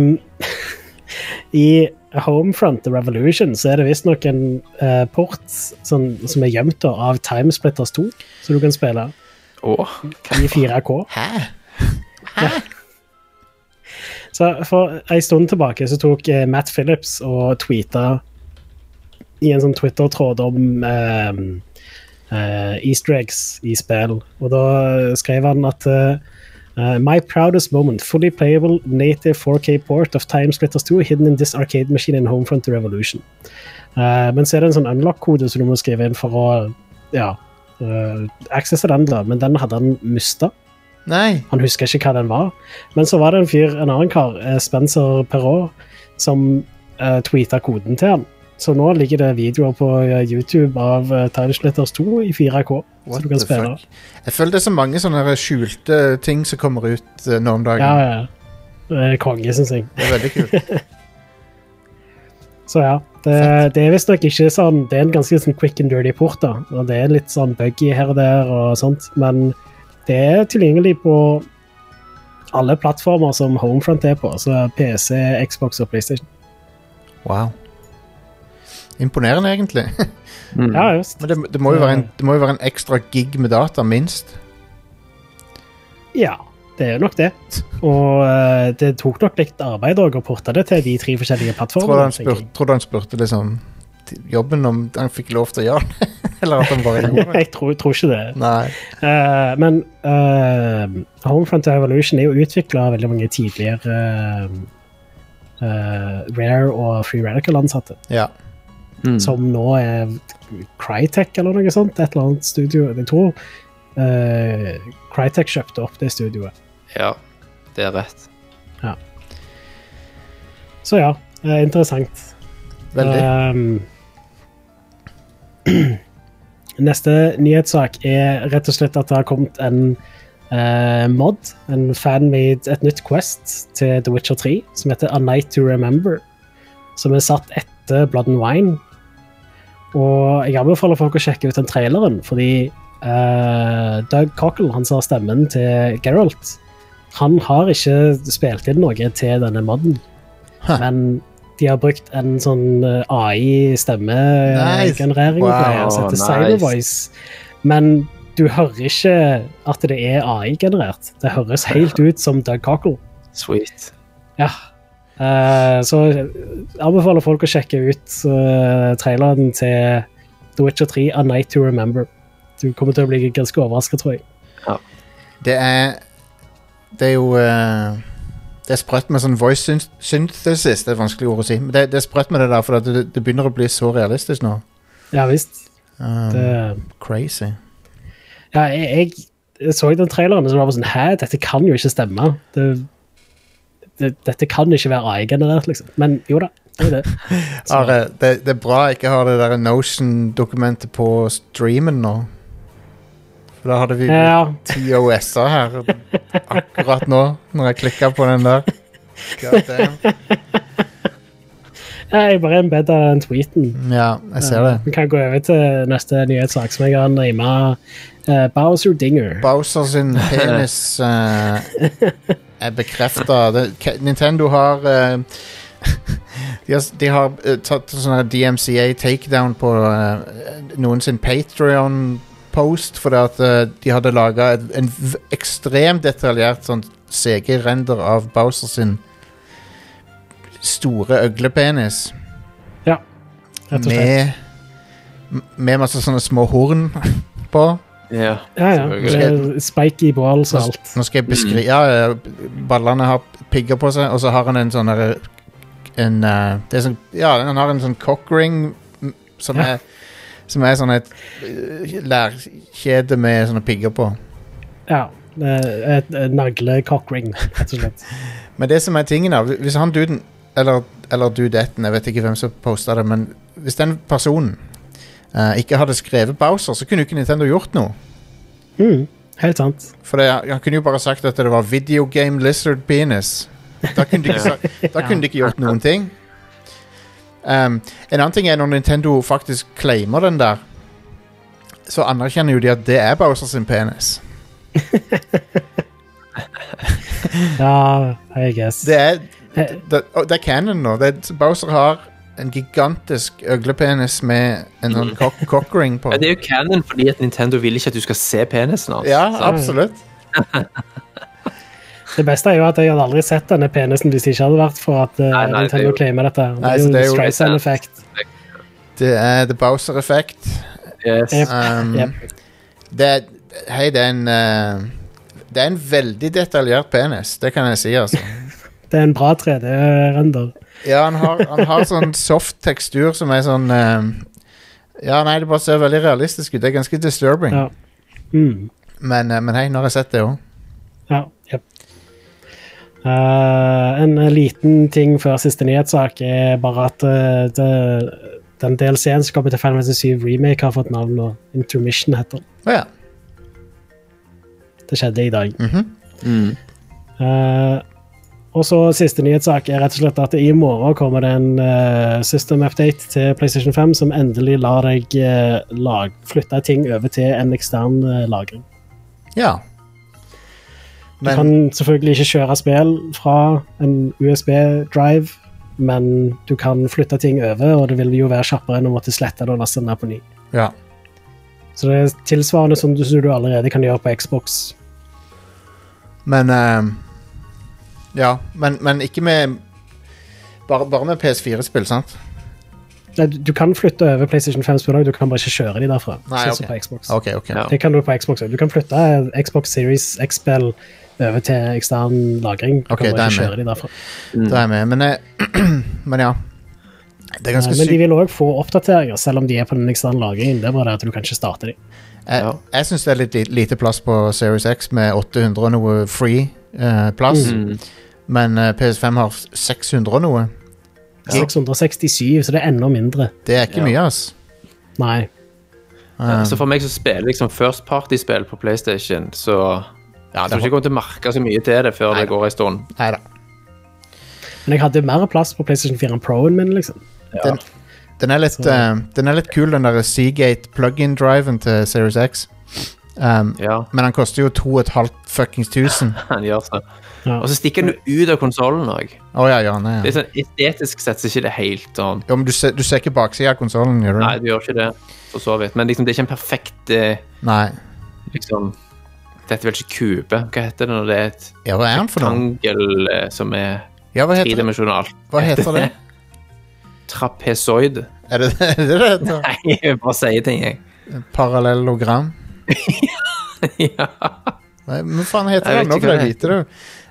I Homefront The Revolution så er det visst nok en port som er gjemt av Timesplitters 2, så du kan spille i 4K. Hæ? Ja. Så for en stund tilbake så tok Matt Phillips og tweetet i en sånn Twitter-tråd om Easter eggs i spill, og da skrev han at my proudest moment, fully playable native 4K port of Timesplitters 2 hidden in this arcade machine in Homefront The Revolution. Men så er det en sånn unlock-kode som du må skrive inn for å accesse den da, men den hadde han mistet. Nei. Han husker ikke hva den var. Men så var det en annen kar, Spencer Perrault, som tweetet koden til han. Så nå ligger det videoer på YouTube av Timesplitters 2 i 4K, så du kan spille. Jeg føler det er så mange sånne skjulte ting som kommer ut nå om dagen. Ja. Det er konge, synes jeg. Det er veldig kult. Så ja, det er visst nok ikke sånn, det er en ganske sånn quick and dirty port da, og det er litt sånn buggy her og der og sånt, men det er tilgjengelig på alle plattformer som Homefront er på, så PC, Xbox og PlayStation. Wow. Imponerende egentlig. Ja, just. Men det må jo være en ekstra gig med data, minst. Ja, det er jo nok det. Og det tok nok litt arbeid å porte det til de 3 forskjellige plattformene. Tror du han spurte liksom jobben om han fikk lov til å gjøre det? Eller at han bare gjorde det? Jeg tror ikke det. Nei. Men Homefront Evolution er jo utviklet av veldig mange tidligere Rare og Free Radical ansatte. Ja. Som nå er Crytek eller noe sånt, et eller annet studio. Jeg tror Crytek kjøpte opp det studioet. Ja, det er rett. Ja. Så ja, interessant. Veldig. Neste nyhetssak er rett og slett at det har kommet en mod, en fan-made, et nytt quest til The Witcher 3, som heter A Night to Remember, som er satt etter Blood and Wine. Og jeg anbefaler folk å sjekke ut den traileren, fordi Doug Cockle, han som har stemmen til Geralt, han har ikke spilt inn noe til denne modden. Men de har brukt en sånn AI-stemmegenerering som heter Cybervoice. Men du hører ikke at det er AI-generert. Det høres helt ut som Doug Cockle. Sweet. Ja. Så jeg anbefaler folk å sjekke ut traileren til The Witcher 3, A Night to Remember. Du kommer til å bli ganske overrasket, tror jeg. Ja. Det er jo det er sprøtt med sånn voice synthesis. Det er vanskelig ord å si, men det er sprøtt med det der, for det begynner å bli så realistisk nå. Ja, visst. Crazy. Ja, jeg så den traileren, så var det sånn, dette kan jo ikke stemme. Dette kan ikke være AI-generert, liksom. Men jo da, det er det. Are, det er bra jeg ikke har det der Notion-dokumentet på streamen nå. For da hadde vi 10 OS-er her akkurat nå, når jeg klikket på den der. God damn. Jeg bare embedder den tweeten. Ja, jeg ser det. Vi kan gå over til neste nyhetssak, som jeg har nærmet Bowser Dinger. Bowser sin penis er bekreftet. Nintendo har de har tatt sånn DMCA takedown på noen sin Patreon-post, fordi at de hadde laget en ekstremt detaljert sånn CG-render av Bowser sin store øglepenis. Ja, rett og slett. Med masse sånne små horn på. Ja. Spiky balls og alt. Nå skal jeg beskrive ballene har pigger på seg, og så har han en sånn der han har en sånn cockring som er sånn et lærkjede med sånne pigger på. Ja, et nagle-cockring, rett og slett. Men det som er tingen da, hvis han duden eller dudetten, jeg vet ikke hvem som postet det, men hvis den personen ikke hadde skrevet Bowser, så kunne jo ikke Nintendo gjort noe. Helt sant. For han kunne jo bare sagt at det var Video Game Lizard Penis. Da kunne de ikke gjort noen ting. En annen ting er når Nintendo faktisk claimer den der, så anerkjenner jo de at det er Bowser sin penis. Ja, I guess. Det er canon nå. Bowser har en gigantisk øglepenis med en sånn cockring på. Det er jo canon fordi at Nintendo vil ikke at du skal se penisen hans. Ja, absolutt. Det beste er jo at jeg hadde aldri sett denne penisen hvis det ikke hadde vært for at Nintendo claimer dette. Det er jo Streisand-effekt. Det er The Bowser-effekt. Yes. Det er en veldig detaljert penis, det kan jeg si, altså. Det er en bra 3D-render. Ja, han har sånn soft tekstur som er sånn det bare ser veldig realistisk ut. Det er ganske disturbing. Ja. Men hei, nå har jeg sett det også. Ja, yep. En liten ting før siste nyhetssak er bare at den DLC-en som kommer til Final Fantasy 7 Remake har fått navn, og Intermission heter den. Ja. Det skjedde i dag. Og så siste nyhetssak er rett og slett at i morgen kommer det en system update til PlayStation 5 som endelig lar deg flytte ting over til en ekstern lagring. Ja. Du kan selvfølgelig ikke kjøre spill fra en USB-drive, men du kan flytte ting over, og det vil jo være kjappere enn å måtte slette det og laste den her på ny. Ja. Så det er tilsvarende som du allerede kan gjøre på Xbox. Men ja, men ikke med bare med PS4-spill, sant? Du kan flytte over PlayStation 5-spill, du kan bare ikke kjøre de derfra. Nei, sånn som på Xbox. Okay. Ja. Det kan du på Xbox. Du kan flytte Xbox Series X-spill over til ekstern lagring. Du kan bare ikke kjøre de derfra. Det er med, men ja. Det er ganske sykt. Men de vil også få oppdateringer, selv om de er på den eksterne lagringen. Det er bare det at du kan ikke starte de. Jeg synes det er litt lite plass på Series X med 800 og noe free plass. Men PS5 har 600 og noe. 667, så det er enda mindre. Det er ikke mye, ass. Nei. Så for meg så spiller liksom first party-spill på PlayStation, så jeg tror ikke jeg kommer til å merke så mye til det før det går en stund. Neida. Men jeg hadde mer plass på PlayStation 4 Pro-en min, liksom. Ja. Den er litt kul, den der Seagate plug-in-driven til Series X. Men han koster jo 2,5 fuckings tusen. Han gjør så. Ja. Og så stikker den ut av konsolen også. Det er sånn, estetisk sett så er ikke det helt sånn. Jo, men du ser ikke baksiden av konsolen, gjør du? Nei, du gjør ikke det, for så vidt. Men liksom, det er ikke en perfekt liksom, dette er vel ikke kube. Hva heter det når det er et rektangel som er tredimensjonalt? Hva heter det? Trapezoid. Er det heter? Nei, jeg bare sier ting, jeg. Parallellogram? Ja. Nei, men faen heter det nå, for jeg vite det.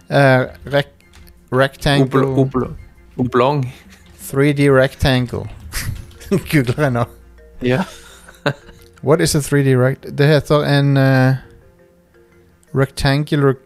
Rectangle Oblong 3D rectangle. Googler jeg nå. Ja. What is a 3D rectangle? Det heter en rectangular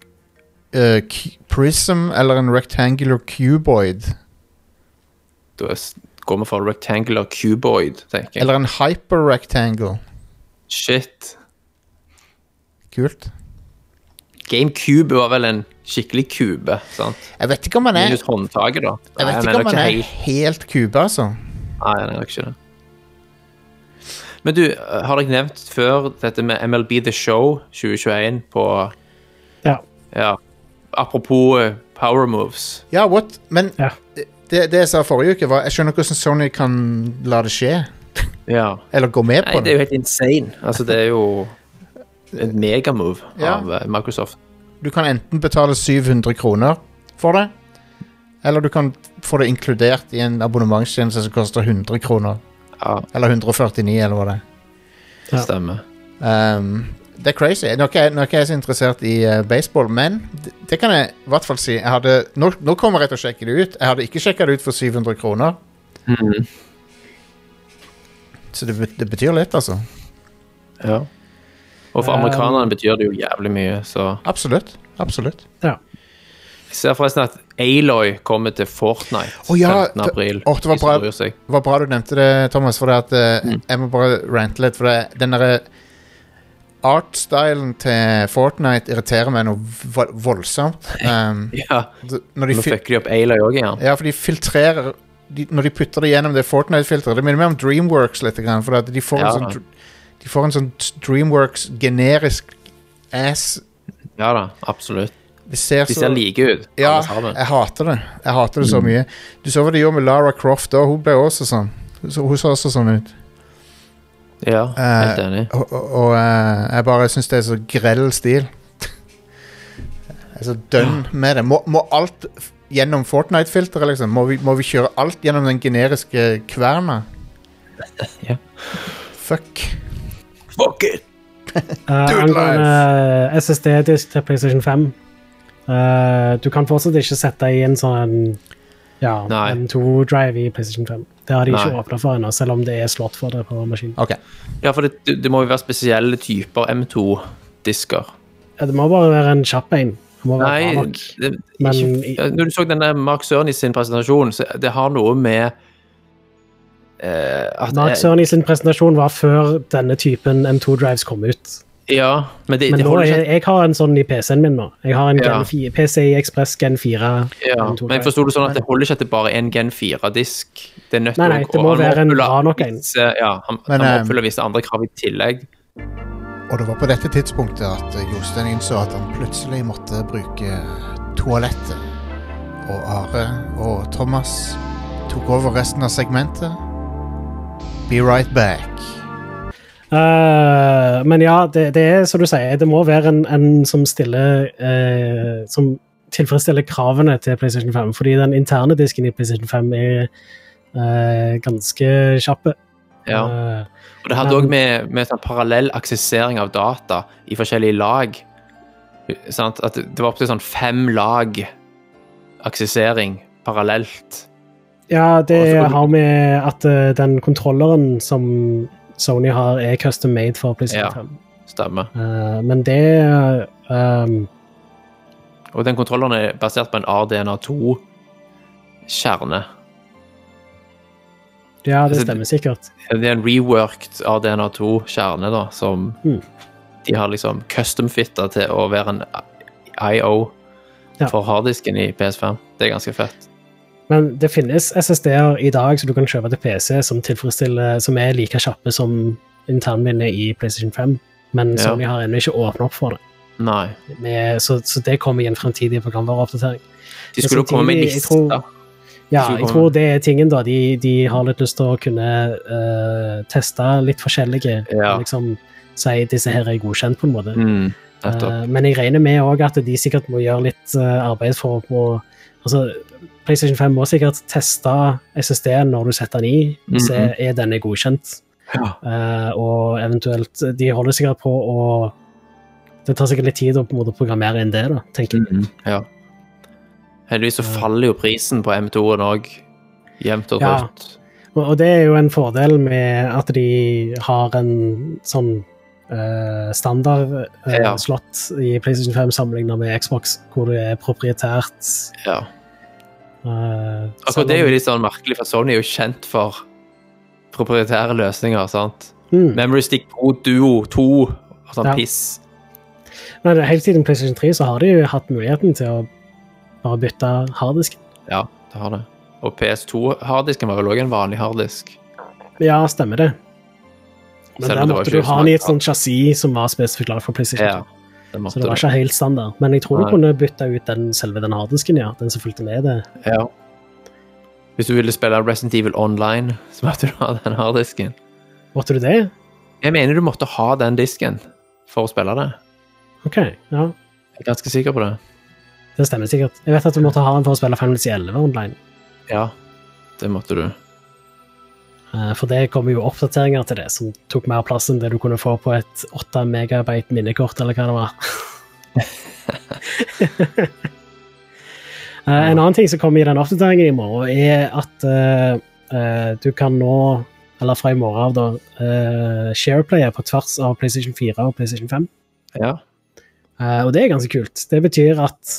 prism eller en rectangular cuboid. Da går vi for rectangular cuboid, tenker jeg. Eller en hyper rectangle. Shit. Kult. GameCube var vel en skikkelig kube, sant? Jeg vet ikke om han er... Minus håndtaget, da. Jeg vet ikke om han er helt kube, altså. Nei, han er nok ikke det. Men du, har jeg nevnt før dette med MLB The Show 2021 på... Ja. Apropos Power Moves. Ja, what? Men det jeg sa forrige uke var, jeg skjønner ikke hvordan Sony kan la det skje. Ja. Eller gå med på det. Nei, det er jo helt insane. Altså, det er jo... en megamove av Microsoft. Du kan enten betale 700 kroner for det, eller du kan få det inkludert i en abonnementstjeneste som koster 100 kroner. Ja. Eller 149, eller hva det er. Det stemmer. Det er crazy. Nå er ikke jeg så interessert i baseball, men det kan jeg i hvert fall si. Nå kommer jeg til å sjekke det ut. Jeg hadde ikke sjekket det ut for 700 kroner. Så det betyr litt, altså. Ja. Og for amerikanerne betyr det jo jævlig mye, så... Absolutt. Ja. Jeg ser forresten at Aloy kommer til Fortnite 15. april. Det var bra du nevnte det, Thomas, for det at jeg må bare rante litt, for den der art-stylen til Fortnite irriterer meg noe voldsomt. Nå fucker de opp Aloy også igjen. Ja, for de filtrerer... når de putter det gjennom det Fortnite-filteret, det minner meg om DreamWorks litt, for at de får en sånn... De får en sånn DreamWorks generisk ass. Ja da, absolutt. De ser like ut. Ja, jeg hater det. Jeg hater det så mye. Du så hva de gjorde med Lara Croft da. Hun ble også sånn. Hun så også sånn ut. Ja, helt enig. Og jeg bare synes det er så grell stil. Jeg er så dønn med det. Må alt gjennom Fortnite-filteret, liksom? Må vi kjøre alt gjennom den generiske kverna? Ja. Fuck it. Angående SSD-disk til PlayStation 5. Du kan fortsatt ikke sette i en sånn M2-drive i PlayStation 5. Det har de ikke åpnet for ennå, selv om det er slått for det på maskinen. Okay. Ja, for det må jo være spesielle typer M2-disker. Det må bare være en kjapp en. Det må være bra nok. Når du så denne Mark Cerny sin presentasjon, så det har noe med Mark Cerny sin presentasjon var før denne typen M2-drives kom ut. Ja, men nå, jeg har en sånn i PC-en min nå. Jeg har en PCI Express Gen 4. Ja, men forstod du sånn at det holder ikke at det bare er en Gen 4-disk? Det er nødt til nei, det må være en bra nok en. Ja, han må oppfylle visse andre krav i tillegg. Og det var på dette tidspunktet at Jostein innså at han plutselig måtte bruke toalettet. Og Are og Thomas tok over resten av segmentet. Be right back. Men ja, det som du sier, det må være en som stiller som tilfredsstiller kravene til PlayStation 5, fordi den interne disken i PlayStation 5 ganske kjappe. Ja, og det hadde også med sånn parallell aksessering av data i forskjellige lag, sant? At det var opp til sånn 5 lag aksessering parallelt. Ja, det har med at den kontrolleren som Sony har custom made for PlayStation 5. Ja, stemmer. Men det og den kontrolleren basert på en RDNA2 kjerne. Ja, det stemmer sikkert. Det en reworked RDNA2 kjerne da, som de har liksom custom-fittet til å være en I.O. for harddisken i PS5. Det ganske fett. Men det finnes SSD-er i dag som du kan kjøpe til PC som tilfredsstiller, som like kjappe som internminnet i PlayStation 5, men Sony har ennå ikke åpnet opp for det. Nei. Så det kommer i en fremtidig programvareoppdatering. De skulle komme med lister. Jeg tror det tingen da, de har litt lyst til å kunne teste litt forskjellige, liksom si disse her godkjent på en måte. Men jeg regner med også at de sikkert må gjøre litt arbeid for altså PlayStation 5 må sikkert teste SSD-en når du setter den i, se denne godkjent. Og eventuelt, de holder sikkert på å det tar sikkert litt tid å på en måte programmere inn det da, tenker jeg. Ja. Heldigvis så faller jo prisen på M2-en også jevnt og rødt. Og det jo en fordel med at de har en sånn standard slott i PlayStation 5 sammenlignet med Xbox, hvor det proprietært. Ja. Akkurat det jo litt sånn merkelig, for Sony jo kjent for proprietære løsninger, sant? Memory Stick Pro Duo 2 og sånn piss. Men helt siden PlayStation 3 så har de jo hatt muligheten til å bare bytte harddisken. Ja, det har det. Og PS2-harddisken var vel også en vanlig harddisk. Ja, stemmer det. Men der måtte du ha den i et sånt chassis som var spesifikt laget for PlayStation 2. Så det var ikke helt standard. Men jeg tror du kunne bytte ut selve den harddisken, den som fulgte med det. Ja. Hvis du ville spille Resident Evil Online, så måtte du ha den harddisken. Måtte du det? Jeg mener du måtte ha den disken for å spille det. Ok, ja. Jeg ganske sikker på det. Det stemmer sikkert. Jeg vet at du måtte ha den for å spille Final Fantasy 11 online. Ja, det måtte du. For det kommer jo oppdateringer til det, som tok mer plass enn det du kunne få på et 8 megabyte minnekort, eller hva det var. En annen ting som kommer i den oppdateringen i morgen, at du kan nå, eller fra i morgen av da, shareplaye på tvers av PlayStation 4 og PlayStation 5. Ja. Og det ganske kult. Det betyr at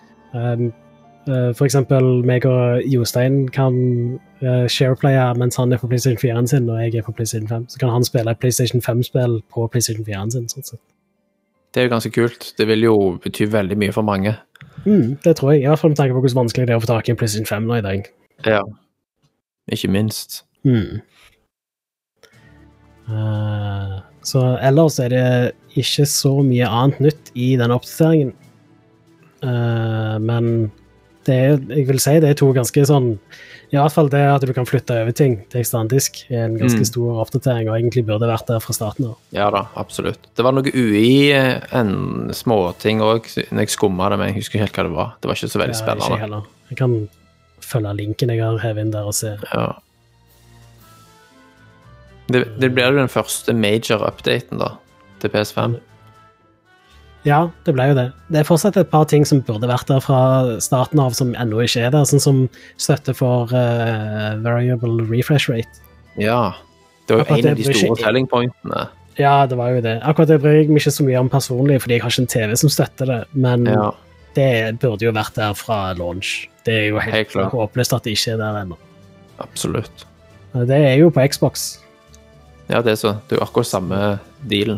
for eksempel meg og Jostein kan shareplaye mens han på PlayStation 4-en sin og jeg på PlayStation 5. Så kan han spille et PlayStation 5-spill på PlayStation 4-en sin. Sånn sett. Det jo ganske kult. Det vil jo bety veldig mye for mange. Det tror jeg. I hvert fall med tanke på hvor vanskelig det å få tak i en PlayStation 5 nå i dag. Ja. Ikke minst. Så ellers det ikke så mye annet nytt i denne oppdateringen. Men jeg vil si det to ganske sånn, i hvert fall det at du kan flytte over ting til ekstern disk en ganske stor oppdatering, og egentlig burde vært der fra starten av. Ja da, absolutt. Det var noe UI, en småting også, når jeg skummet det, men jeg husker ikke helt hva det var. Det var ikke så veldig spennende. Ikke heller. Jeg kan følge linken jeg har hevet inn der og se. Ja. Det blir jo den første major-updaten da, til PS5. Ja, det ble jo det. Det fortsatt et par ting som burde vært der fra starten av, som ennå ikke der, sånn som støtte for variable refresh rate. Ja, det var jo en av de store selling pointene. Ja, det var jo det. Akkurat det bryr jeg meg ikke så mye om personlig, fordi jeg har ikke en TV som støtter det, men det burde jo vært der fra launch. Det jo helt håpløst at det ikke der ennå. Absolutt. Det jo på Xbox. Ja, det jo akkurat samme dealen.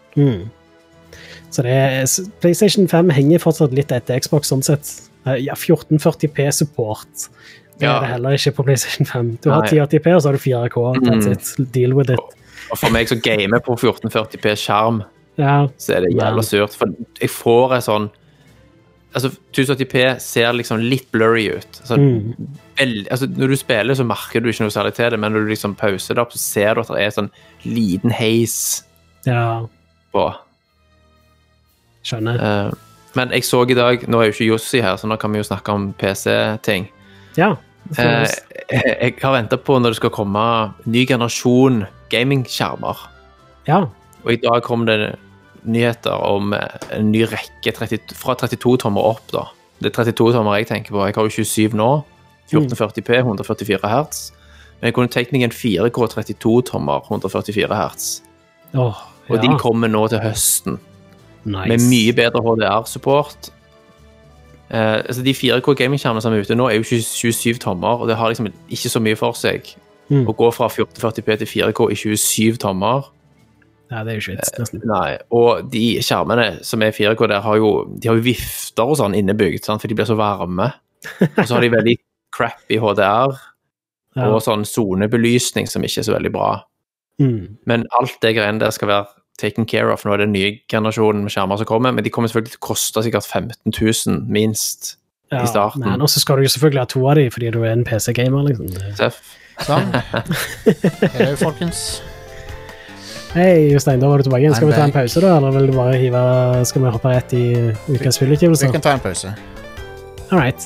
Så PlayStation 5 henger fortsatt litt etter Xbox sånn sett. Ja, 1440p support. Det det heller ikke på PlayStation 5. Du har 1080p, og så har du 4K. That's it. Deal with it. Og for meg som gamer på 1440p skjerm, så det jævla surt. For jeg får en sånn altså 1080p ser liksom litt blurry ut. Altså, når du spiller så merker du ikke noe særlig til det, men når du liksom pauser det opp, så ser du at det sånn liten haze på. Skjønner. Men jeg så i dag, nå jo ikke Jussi her, så nå kan vi jo snakke om PC-ting. Ja. Jeg har ventet på når det skal komme ny generasjon gaming-skjermer. Ja. Og i dag kom det nyheter om en ny rekke fra 32 tommer opp da. Det 32 tommer jeg tenker på. Jeg har jo 27 nå, 1440p, 144 Hz. Men jeg kunne tenkt meg en 4K 32 tommer, 144 Hz. Og de kommer nå til høsten. Nice. Med mye bedre HDR-support. Altså de 4K gaming-skjermene som ute nå jo 27 tommer, og det har liksom ikke så mye for seg å gå fra 1440p til 4K i 27 tommer. Ja, det jo ikke vits, nesten. Nei, og de skjermene som 4K der de har jo vifter og sånn innebygd, sant? For de blir så varme. Og så har de veldig crappy HDR og sånn zonebelysning som ikke så veldig bra. Men alt det greiene der skal være taken care of. Nå det den nye generasjonen med skjermer som kommer, men de kommer selvfølgelig til å koste sikkert 15 000 minst i starten. Men også skal du jo selvfølgelig ha 2 av de, fordi du en PC-gamer, liksom. Sånn. Hei, folkens. Hei, Jostein, da var du tilbake igjen. Skal vi ta en pause da, eller vil du bare skal vi hoppe rett i ukens spillutgivelse? Vi kan ta en pause. All right.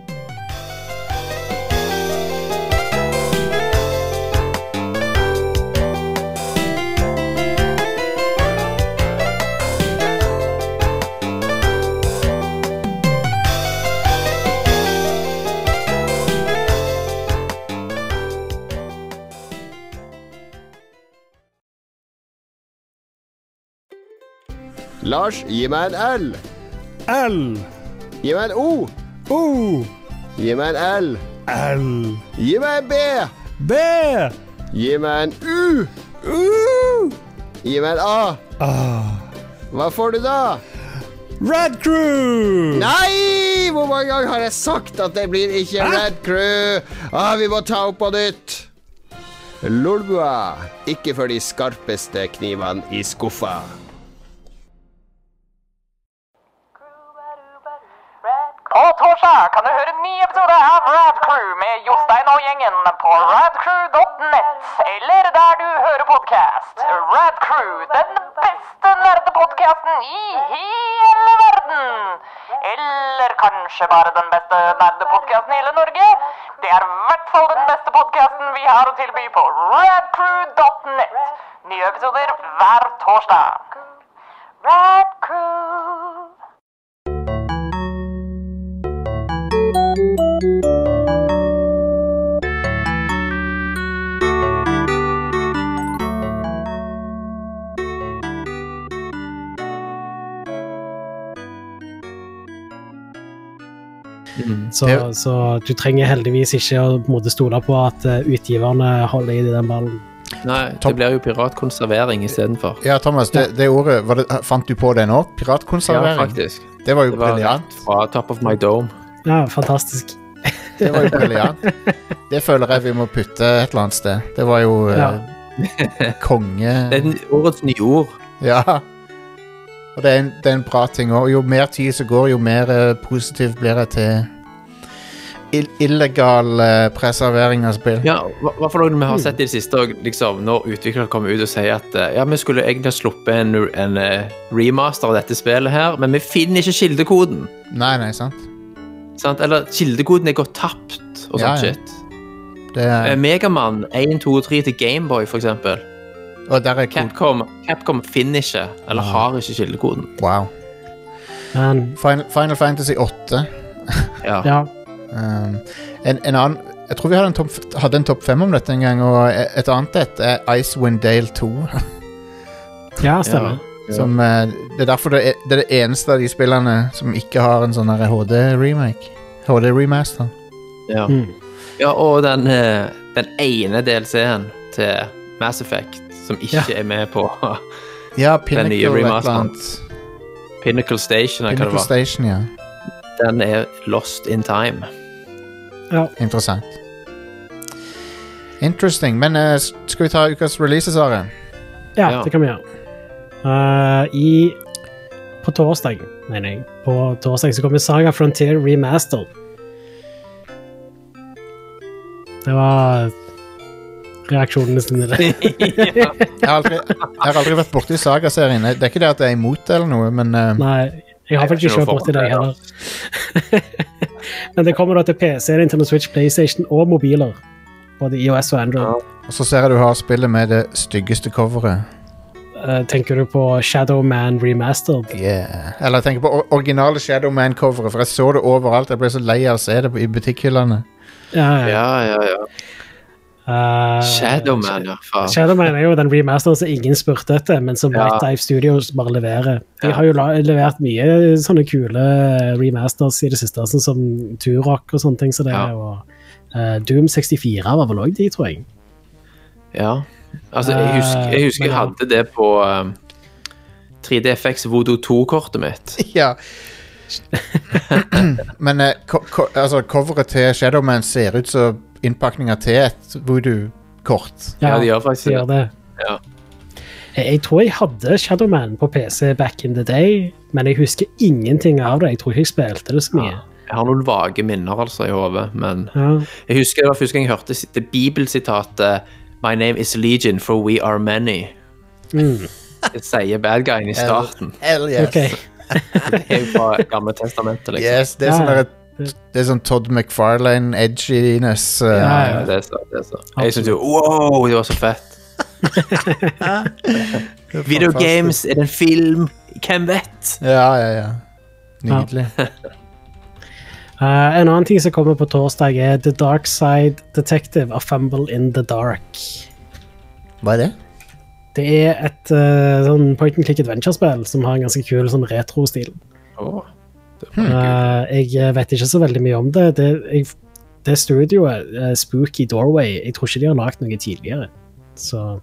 Lars, gi meg en L. L. Gi meg en O. O. Gi meg en L. L. Gi meg en B. B. Gi meg en U. U. Gi meg en A. A. Hva får du da? Red Crew. Nei! Hvor mange ganger har jeg sagt at det blir ikke Red Crew? Vi må ta opp på nytt. Lolbua. Ikke for de skarpeste knivene i skuffa. På torsdag kan du høre en ny episode av Rad Crew med Jostein og gjengen på radcrew.net, eller der du hører podcast. Rad Crew, den beste nerdepodcasten i hele verden. Eller kanskje bare den beste nerdepodcasten i hele Norge. Det i hvert fall den beste podcasten vi har å tilby på radcrew.net. Nye episoder hver torsdag. Rad Crew. Så du trenger heldigvis ikke å måtte stole på at utgiverne holder i den ballen. Nei, det blir jo piratkonservering i stedet for. Ja, Thomas, det ordet, fant du på det nå? Piratkonservering? Ja, faktisk. Det var jo brilliant. Fra top of my dome. Ja, fantastisk. Det var jo brilliant. Det føler jeg vi må putte et eller annet sted. Det var jo konge... Det årets nyord. Ja. Og det er en bra ting også. Jo mer tid som går, jo mer positivt blir det til illegal preservering av spill. Ja, hva for noe vi har sett i det siste, liksom, når utviklere kommer ut og sier at vi skulle egentlig sluppe en remaster av dette spillet her, men vi finner ikke kildekoden. Nei, sant? Eller kildekoden er gått tapt og sånt shit. Mega Man 1, 2 og 3 til Gameboy for eksempel. Og der er Capcom finner ikke, eller har ikke kildekoden. Wow. Final Fantasy 8. Ja. En annen, jeg tror vi hadde en topp 5 om dette en gang, og et annet er Icewind Dale 2. Ja, stemmer. Som, det er derfor det er det eneste av de spillene som ikke har en sånn HD-remake. HD-remaster. Ja. Ja, og den ene DLC-en til Mass Effect som ikke er med på den nye remasteren. Pinnacle Station, Pinnacle Station, ja. Den er lost in time. Ja. Interessant. Interesting. Men skal vi ta ukas releases, Are? Ja, det kan vi gjøre. I på torsdag, mener jeg. På torsdag så kommer Saga Frontier Remastered. Det var reaksjonene sine der. Jeg har aldri vært borte i Saga-serien. Det er ikke det at jeg er imot det eller noe, men... Nei, jeg har faktisk ikke vært borte i det heller. Men det kommer da til PC, Nintendo Switch, PlayStation og mobiler. Både iOS og Android. Og så ser jeg du har spillet med det styggeste coveret. Tenker du på Shadow Man Remastered? Yeah. Eller jeg tenker på originale Shadow Man-coveret, for jeg så det overalt. Jeg ble så lei av å se det i butikkhyllene. Ja. Shadow Man, ja. Faen. Shadow Man er jo den remasteren som ingen spurte etter, men som White Dive Studios bare leverer. De har jo levert mye sånne kule remasters i det siste, sånn som Turok og sånne ting, så det er jo Doom 64 var vel også de, tror jeg. Ja. Altså, jeg husker jeg hadde det på 3DFX Voodoo 2-kortet mitt. Ja. Men altså, coveret til Shadowman ser ut som innpakninga til et Voodoo-kort. Ja, de gjør faktisk det. Ja. Jeg tror jeg hadde Shadowman på PC back in the day, men jeg husker ingenting av det. Jeg tror ikke jeg spilte det så mye. Jeg har noen vage minner altså i hodet, men jeg husker det var første gang jeg hørte det bibelsitatet My name is Legion, for we are many. Det sier bad guyen i starten. Hell yes. Okay. Det er jo fra gamle testamentet, liksom. Yes, det er sånn det er sånn Todd McFarlane edginess. Ja, det er så. Jeg synes jo, wow, det var så fett. Video games, er det en film? Hvem vet? Ja. Nydelig. En annen ting som kommer på torsdag er The Dark Side Detective, A Fumble in the Dark. Hva er det? Det er et sånn point-and-click adventure-spill som har en ganske kul sånn retro-stil. Jeg vet ikke så veldig mye om det. Det studioet, Spooky Doorway, jeg tror ikke de har lagt noe tidligere. Så...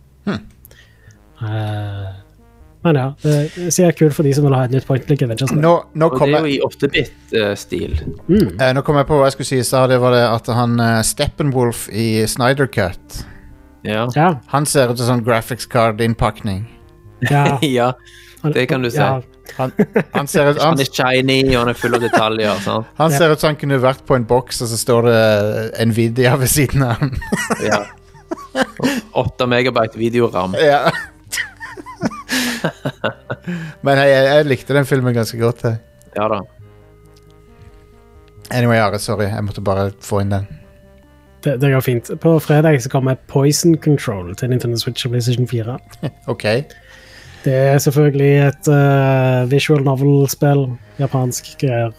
men ja, det ser kult for de som vil ha et nytt point-and-click adventure-spill. Og det er jo i 8-bit-stil. Nå kom jeg på hva jeg skulle si, så det var det at han Steppenwolf i Snyder Cut, han ser ut som sånn graphics card-innpakning. Ja, det kan du si. Han ser ut han er shiny, og han er full av detaljer, sant? Han ser ut som han kunne vært på en boks, og så står det Nvidia ved siden av han. 8 megabyte videoram. Ja. Men jeg likte den filmen ganske godt. Ja da. Anyway, Are, sorry, jeg måtte bare få inn den. Det går fint. På fredag så kommer Poison Control til Nintendo Switch og PlayStation 4. Ok. Det er selvfølgelig et visual novel-spill, japansk greier.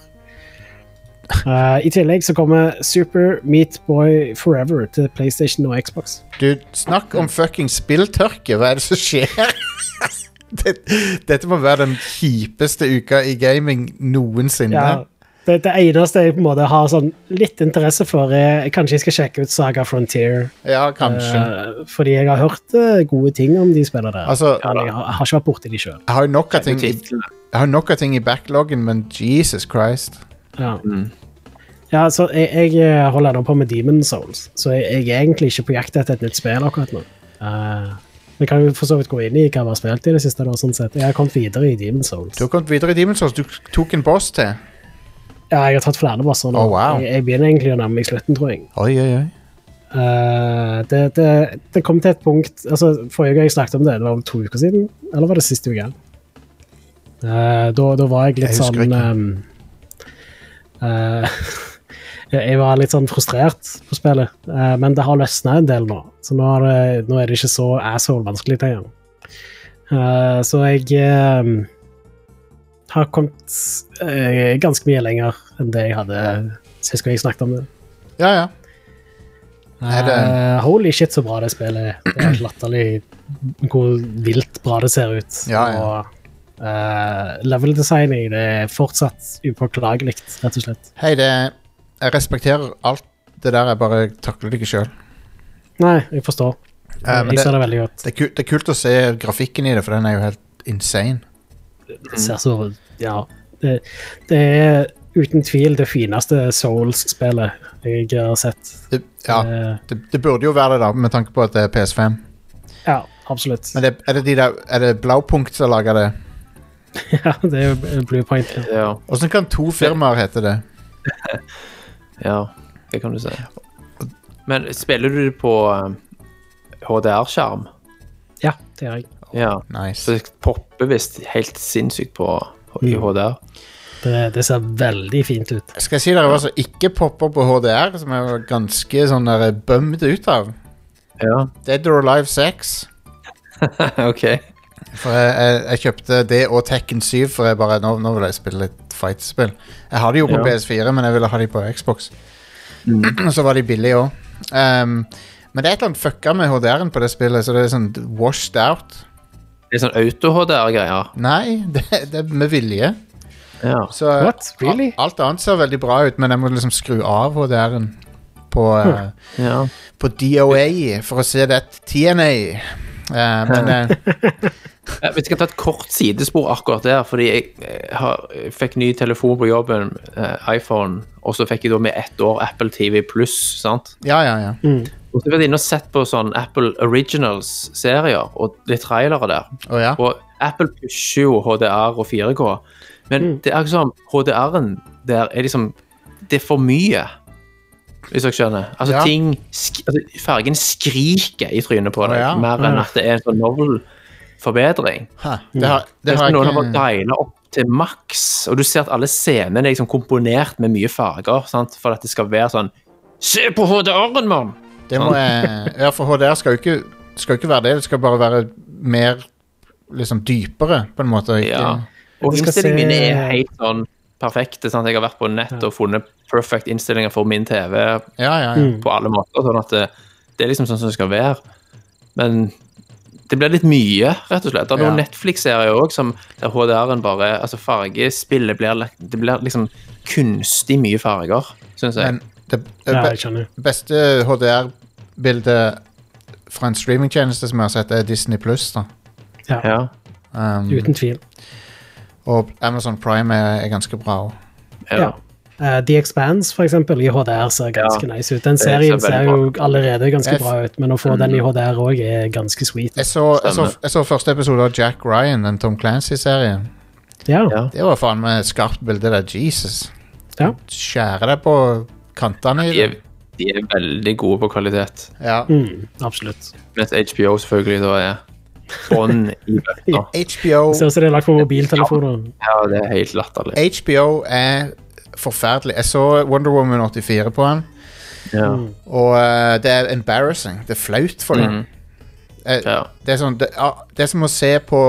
I tillegg så kommer Super Meat Boy Forever til PlayStation og Xbox. Du, snakk om fucking spilltørke. Hva er det som skjer? Dette må være den kjipeste uka i gaming noensinne. Ja, det eneste jeg på en måte har sånn litt interesse for er kanskje jeg skal sjekke ut Saga Frontier. Ja, kanskje. Fordi jeg har hørt gode ting om de spillene der. Altså, men jeg har ikke vært borte de selv. Jeg har jo nok av ting i backloggen, men Jesus Christ. Ja. Ja, så jeg holder nå på med Demon's Souls, så jeg er egentlig ikke på jakt etter et nytt spill akkurat nå. Vi kan jo for så vidt gå inn i hva vi har spilt i det siste da, sånn sett. Jeg har kommet videre i Demon's Souls. Du har kommet videre i Demon's Souls? Du tok en boss til? Ja, jeg har tatt flere bosser nå. Wow. Jeg begynner egentlig å nærme meg slutten, tror jeg. Oi. Det kom til et punkt, altså forrige gang jeg snakket om det var vel 2 uker siden, eller var det siste uke? Da var jeg litt jeg var litt sånn frustrert på spillet, men det har løsnet en del nå, så nå er det ikke så asshole vanskelig til igjen. Så jeg har kommet ganske mye lenger enn det jeg hadde sist gang jeg snakket om det. Ja. Holy shit, så bra det spillet er. Det er latterlig hvor vilt bra det ser ut. Ja. Og level designing, det er fortsatt upåklagelig, rett og slett. Hei, jeg respekterer alt det der, jeg bare takler det ikke selv. Nei, jeg forstår. Jeg ser det veldig godt. Det er kult å se grafikken i det, for den er jo helt insane. Det ser så, ja. Det er uten tvil det fineste Souls-spillet jeg har sett. Det burde jo være det da, med tanke på at det er PS5. Ja, absolutt. Men er det Blaupunkt som lager det? Ja, det er jo Bluepoint. Ja. Hvordan kan 2 firmaer hete det? Ja, det kan du si. Men spiller du det på HDR-skjerm? Ja, det gjør jeg. Ja, Nice. så det popper visst helt sinnssykt på i HDR. Det ser veldig fint ut. Skal jeg si dere hva som ikke popper på HDR, som jeg var ganske sånn der bummed ut av? Ja. Dead or Alive 6. Ok. For jeg kjøpte det og Tekken 7, for jeg bare, nå vil jeg spille litt fight-spill. Jeg har det jo på PS4, men jeg ville ha det på Xbox. Så var de billige også. Men det er et eller annet fucka med HDR-en på det spillet, så det er sånn washed out. Det er sånn auto-HDR-greier. Nei, det er med vilje. Ja. Så What? Really? alt annet ser veldig bra ut, men jeg må liksom skru av HDR-en på DOA for å se det TNA. Men Vi skal ta et kort sidespor akkurat der, fordi jeg fikk ny telefon på jobben, iPhone, og så fikk jeg da med 1 år Apple TV Plus, sant? ja. Og så har jeg vært inne og sett på sånn Apple Originals-serier, og litt trailere der. Ja. Og Apple pusher jo HDR og 4K, men det er liksom, HDR-en der er liksom, det er for mye, hvis jeg skjønner. Altså fargen skriker i trynet på deg, mer enn at det er en sånn novel forbedring. Det har noen har bare dialet opp til maks, og du ser at alle scenene er liksom komponert med mye farger, sant? For at det skal være sånn, se på HDR-en, mann! Det må jeg, for HDR skal jo ikke være det, det skal bare være mer liksom dypere, på en måte. Ja, og innstillingen mine er helt sånn perfekte, sant? Jeg har vært på nett og funnet perfect innstillinger for min TV på alle måter, sånn at det er liksom sånn som det skal være. Men det blir litt mye, rett og slett. Det er noen Netflix-serier også, der HDR-en bare, altså fargespillet det blir liksom kunstig mye farger, synes jeg. Men det beste HDR-bildet fra en streamingtjeneste som jeg har sett er Disney Plus da. Ja. Uten tvil. Og Amazon Prime er ganske bra også. Ja. The Expanse for eksempel i HDR ser ganske nice ut. Den serien ser jo allerede ganske bra ut, men å få den i HDR også er ganske sweet. Jeg så første episode av Jack Ryan, den Tom Clancy-serien. Ja. Det var faen med skarpt bilde der, Jesus. Ja. Skjærer det på kantene i det. De er veldig gode på kvalitet. Ja. Absolutt. Mens HBO selvfølgelig da er bånd i bøtta. HBO... Ser ut som det er lagt på mobiltelefoner. Ja, det er helt latterlig. HBO er forferdelig. Jeg så Wonder Woman 84 på han. Ja. Og det er embarrassing. Det er flaut for dem. Det er sånn, det er som å se på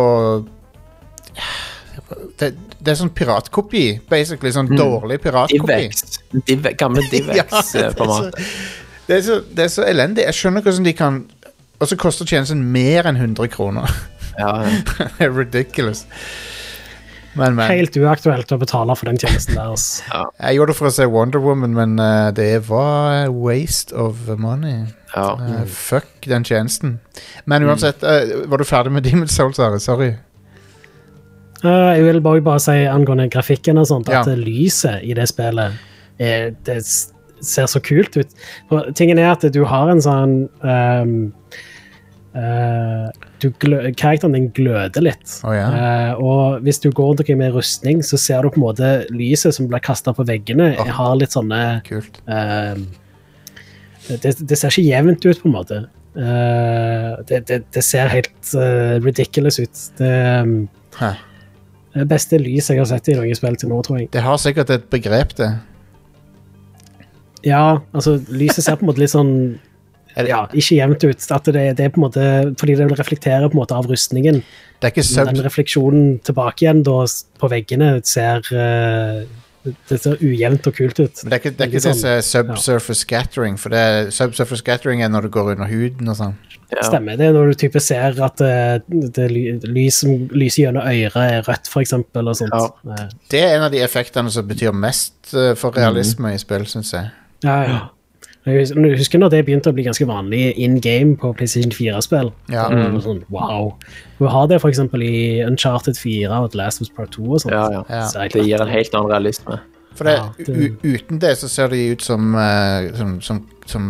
det er sånn piratkopi, basically. Sånn dårlig piratkopi. Gamle DivX på en måte. Det er så elendig. Jeg skjønner hvordan de kan. Og så koster tjenesten mer enn 100 kroner. Det er ridiculous. Men. Helt uaktuelt å betale for den tjenesten der. Jeg gjorde det for å se Wonder Woman, men det var waste of money. Fuck den tjenesten. Men uansett, var du ferdig med Demon's Souls, Are? Sorry. Jeg vil bare si angående grafikken og sånt, at lyset i det spillet det ser så kult ut. For tingen er at du har en sånn karakteren din gløder litt. Og hvis du går rundt med rustning, så ser du på en måte lyset som blir kastet på veggene. Jeg har litt sånne det ser ikke jevnt ut på en måte. Det ser helt ridiculous ut. Det beste lys jeg har sett i noen spill til nå, tror jeg. Det har sikkert et begrep, det. Ja, altså lyset ser på en måte litt sånn ikke jevnt ut. At det er på en måte, fordi det reflekterer på en måte av rustningen. Det er ikke den refleksjonen tilbake igjen da, på veggene ser ujevnt og kult ut. Men det er ikke sånn, det subsurface scattering, for subsurface scattering er når det går under huden og sånn. Stemmer, det er når du type ser at lyset gjennom øret er rødt, for eksempel, og sånt. Det er en av de effektene som betyr mest for realisme i spill, synes jeg. Jeg husker når det begynte å bli ganske vanlig in-game på PlayStation 4-spill. Sånn, wow. Du har det for eksempel i Uncharted 4 og The Last of Us Part 2 og sånt. Det gir en helt annen realisme. For uten det så ser de ut som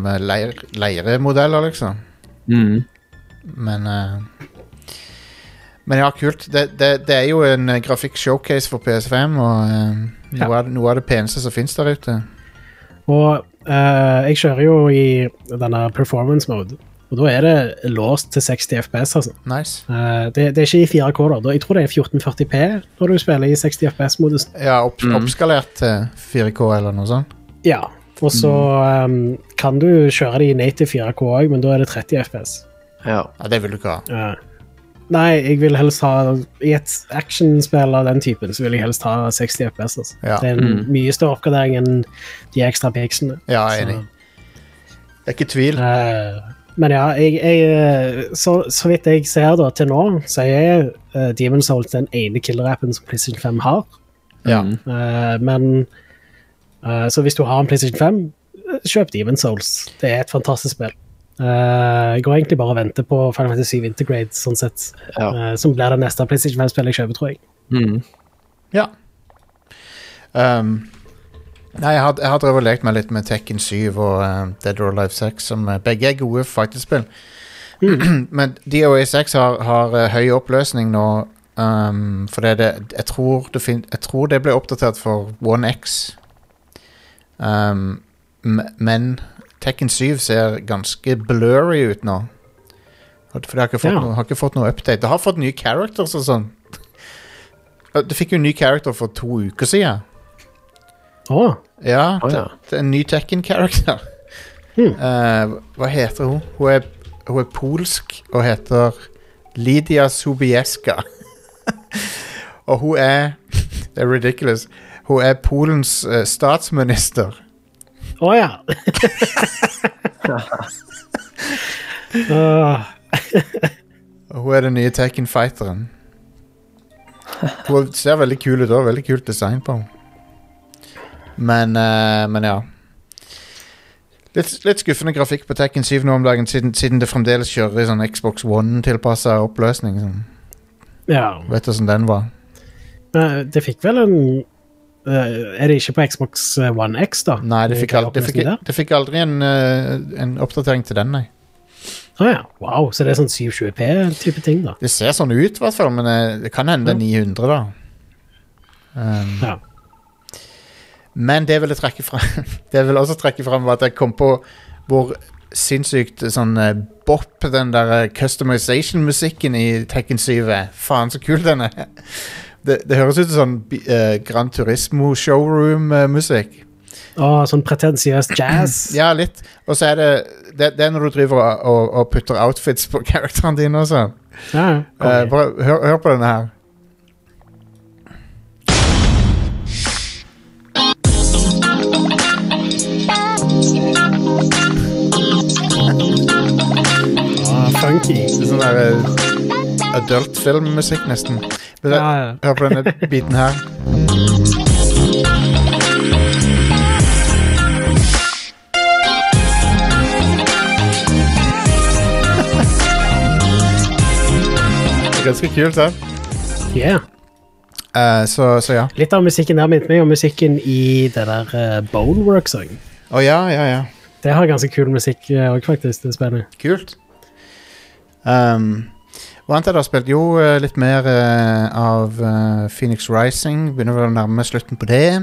Men ja, kult. Det jo en grafikk-showcase for PS5, og noe av det peneste som finnes der ute. Og jeg kjører jo i denne performance mode, og da det låst til 60 FPS, altså. Nice. Det ikke i 4K da. Jeg tror det 1440p når du spiller i 60 FPS-modus. Ja, oppskalert til 4K eller noe sånt. Ja. Og så kan du kjøre det i native 4K også, men da det 30 FPS. Ja, det vil du ikke ha. Nei, jeg vil helst ha i et actionspill av den typen, så vil jeg helst ha 60 FPS. Altså. Ja. Det en mye større oppgradering enn de ekstra pixene. Ja, jeg enig. Det ikke tvil. Men ja, så vidt jeg ser da, til nå, så Demon's Souls den ene killer-appen som PlayStation 5 har. Ja. Men så hvis du har en PlayStation 5, kjøp Demon's Souls. Det et fantastisk spill. Jeg går egentlig bare og venter på Final Fantasy 7 Integrate, sånn sett. Som blir det neste PlayStation 5-spillet jeg kjøper, tror jeg. Ja. Nei, jeg har drevet og lekt meg litt med Tekken 7 og Dead or Alive 6, som begge gode fighterspill. Men DOA 6 har høy oppløsning nå, for jeg tror det ble oppdatert for One X. Men Tekken 7 ser ganske blurry ut nå. For det har ikke fått noe update. Det har fått nye characters og sånn. Det fikk jo en ny character for 2 uker siden. Ja, det en ny Tekken-character. Hva heter hun? Hun polsk og heter Lidia Sobieska. Og hun det ridiculous. Hun Polens statsminister. Ja. Hun den nye Tekken-fighteren. Hun ser veldig kul ut også. Veldig kult design på henne. Men ja. Litt skuffende grafikk på Tekken 7 nå om dagen, siden det fremdeles kjører i sånn Xbox One-tilpasset oppløsning. Sånn. Ja. Vet du hvordan den var? Det fikk vel en... det ikke på Xbox One X da? Nei, det fikk aldri en oppdatering til den, nei. Ja, wow, så det sånn 720p-type ting da? Det ser sånn ut i hvert fall, men det kan hende 900 da. Ja. Men det vil jeg trekke frem. Det vil også trekke frem at jeg kom på hvor sinnssykt sånn bop den der customization-musikken i Tekken 7 Faen, så kul den Det høres ut som sånn Gran Turismo showroom-musikk. Sånn pretensiøs jazz. Ja, litt. Og så det når du driver og putter outfits på karakterene dine og sånn. Bare hør på denne her. Funky. Det sånn der adult filmmusikk nesten. Hør på denne biten her. Det ganske kult, da. Yeah. Så ja. Litt av musikken der minnet meg om musikken i det der Boneworks-sangen. Ja. Det har ganske kul musikk også, faktisk, det spillet. Kult. Hva annet har spilt? Jo, litt mer av Phoenix Rising. Begynner vel å nærme slutten på det.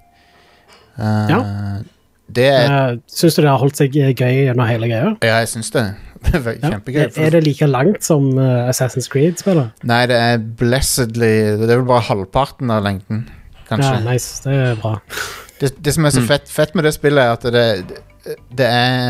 Synes du det har holdt seg gøy gjennom hele greia? Ja, jeg synes det. Det var kjempegøy. Det like langt som Assassin's Creed-spiller? Nei, det blessedly. Det vel bare halvparten av lengden, kanskje. Ja, nice. Det bra. Det som så fett med det spillet at det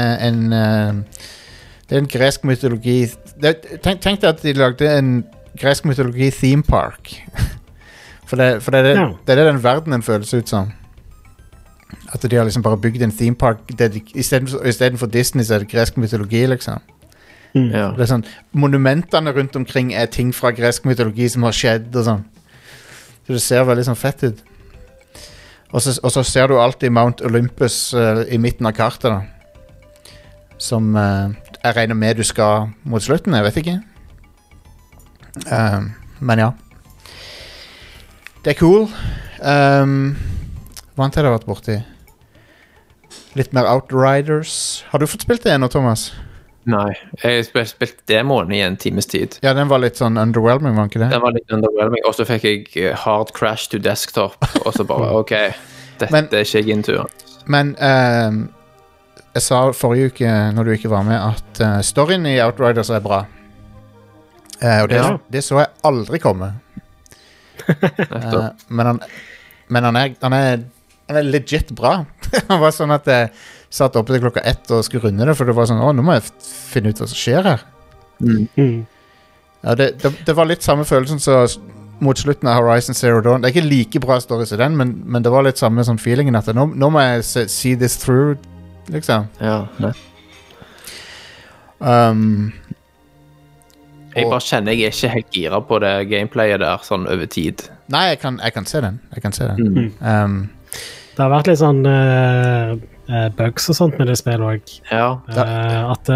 en gresk mytologi. Tenk deg at de lagde en gresk mytologi theme park. For det den verdenen føles ut som. At de har liksom bare bygd en theme park i stedet for Disney så det gresk mytologi liksom. Det sånn, monumentene rundt omkring ting fra gresk mytologi som har skjedd og sånn. Så det ser veldig sånn fett ut. Og så ser du alltid Mount Olympus i midten av kartet da. Som jeg regner med du skal mot slutten, jeg vet ikke. Men ja. Det cool. Hva annet har jeg vært borti? Litt mer Outriders. Har du fått spilt det ennå, Thomas? Nei, jeg spilte demoen i en times tid. Ja, den var litt sånn underwhelming, var ikke det? Den var litt underwhelming, og så fikk jeg hard crash to desktop, og så bare, ok, dette er ikke jeg into. Men jeg sa forrige uke, når du ikke var med, at storyen i Outriders er bra. Og det så jeg aldri komme. Men han er legit bra. Han var sånn at jeg satt oppe til klokka 1 og skulle runde det, for det var sånn, nå må jeg finne ut hva som skjer her. Ja, det var litt samme følelsen så mot slutten av Horizon Zero Dawn. Det er ikke like bra story som den, men det var litt samme sånn feelingen at nå må jeg see this through, liksom. Ja, ne. Jeg bare kjenner jeg er ikke helt gira på det gameplayet der, sånn over tid. Nei, jeg kan se den. Det har vært litt sånn bugs og sånt med det spillet også. Ja. At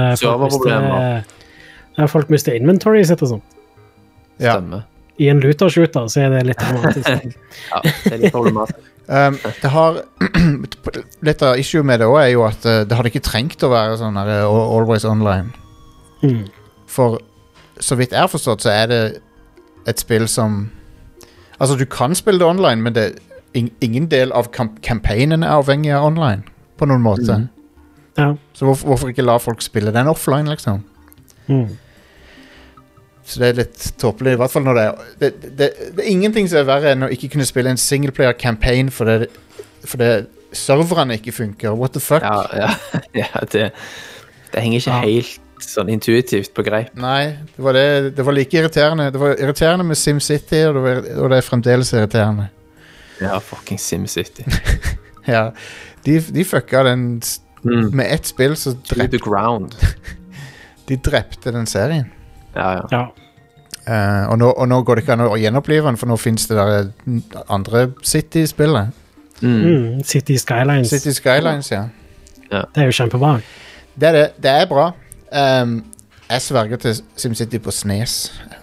folk mister inventory sitt og sånt. Ja. Stemmer. I en looter-shooter så er det litt dramatisk. Ja, det er litt problematisk. Det har litt av issue med det også er jo at det hadde ikke trengt å være sånn her always online. For så vidt jeg har forstått så er det et spill som altså du kan spille det online, men det ingen del av campaignen er avhengig av online på noen måte. Ja. Så hvorfor ikke la folk spille den offline, liksom? Så det er litt tåpelig, i hvert fall når det er ingenting som er verre enn å ikke kunne spille en singleplayer campaign fordi serverne ikke funker. What the fuck? Ja, det henger ikke helt sånn intuitivt på greip. Nei, det var like irriterende. Det var irriterende med SimCity, og det er fremdeles irriterende. Ja, fucking SimCity. Ja, de fucka den med ett spill, så To the ground. De drepte den serien. Ja. Og nå går det ikke an å gjenopplive den, for nå finnes det der andre City-spillet. City Skylines. City Skylines, ja. Det er jo kjempebra. Det er bra. Jeg sverger til SimCity på SNES.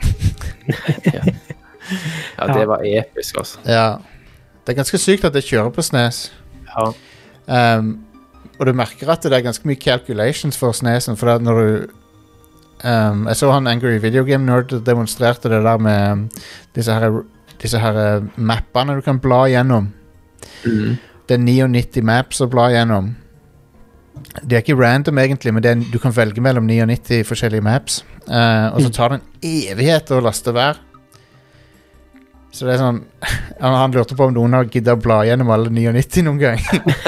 Ja, det var episk, altså. Ja. Det er ganske sykt at det kjører på SNES. Ja. Og du merker at det er ganske mye calculations for SNESen, for når du jeg så han Angry Video Game Nerd demonstrerte det der med disse her mappene du kan bla gjennom. Det er 99 maps å bla gjennom. De er ikke random egentlig, men du kan velge mellom 99 forskjellige maps. Og så tar det en evighet å laste hver. Så det er sånn han lurte på om noen har giddet å bla gjennom alle 99 noen gang.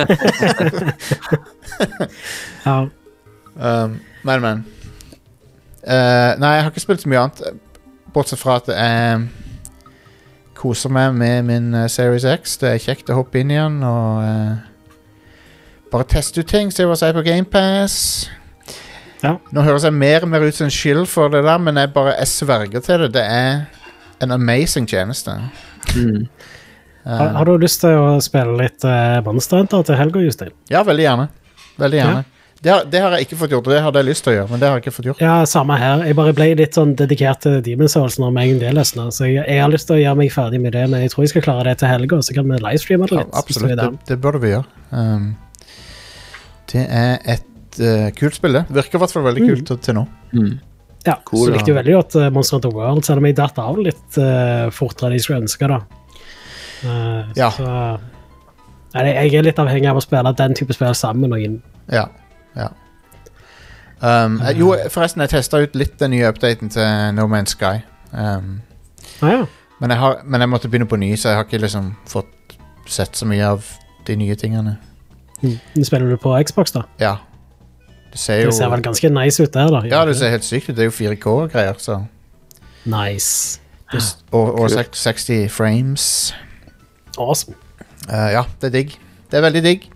Ja. Men nei, jeg har ikke spilt så mye annet bortsett fra at jeg koser meg med min Series X. Det er kjekt å hoppe inn igjen og bare teste ut ting, se hva jeg sier på Game Pass. Ja. Nå høres jeg mer og mer ut som en skyld for det der, men jeg sverger til det. Det er en amazing tjeneste. Har du lyst til å spille litt Monster Hunter til helga, Justin? Ja, veldig gjerne. Veldig gjerne. Ja. Det har jeg ikke fått gjort, og det hadde jeg lyst til å gjøre, men det har jeg ikke fått gjort. Ja, samme her. Jeg bare ble litt sånn dedikert til Demon's Souls når meg det løsner, så jeg har lyst til å gjøre meg ferdig med det, men jeg tror jeg skal klare det til helga, så kan vi livestreame det litt. Ja, absolutt, det burde vi gjøre. Det er et kult spill, det. Virker i hvert fall veldig kult til nå. Ja, cool, så likte jo veldig godt Monster Hunter World, selv om jeg datt av litt fortere enn jeg skulle ønske da. Ja. Så, jeg er litt avhengig av å spille den type spill sammen med noen. Ja. Jo, forresten, jeg testet ut litt den nye updaten til No Man's Sky. Men jeg måtte begynne på ny, så jeg har ikke liksom fått sett så mye av de nye tingene. Spiller du på Xbox da? Ja. Det ser vel ganske nice ut der da. Ja, det ser helt sykt ut. Det er jo 4K og greier, så. Nice. Og 60 frames. Awesome. Ja, det er digg. Det er veldig digg.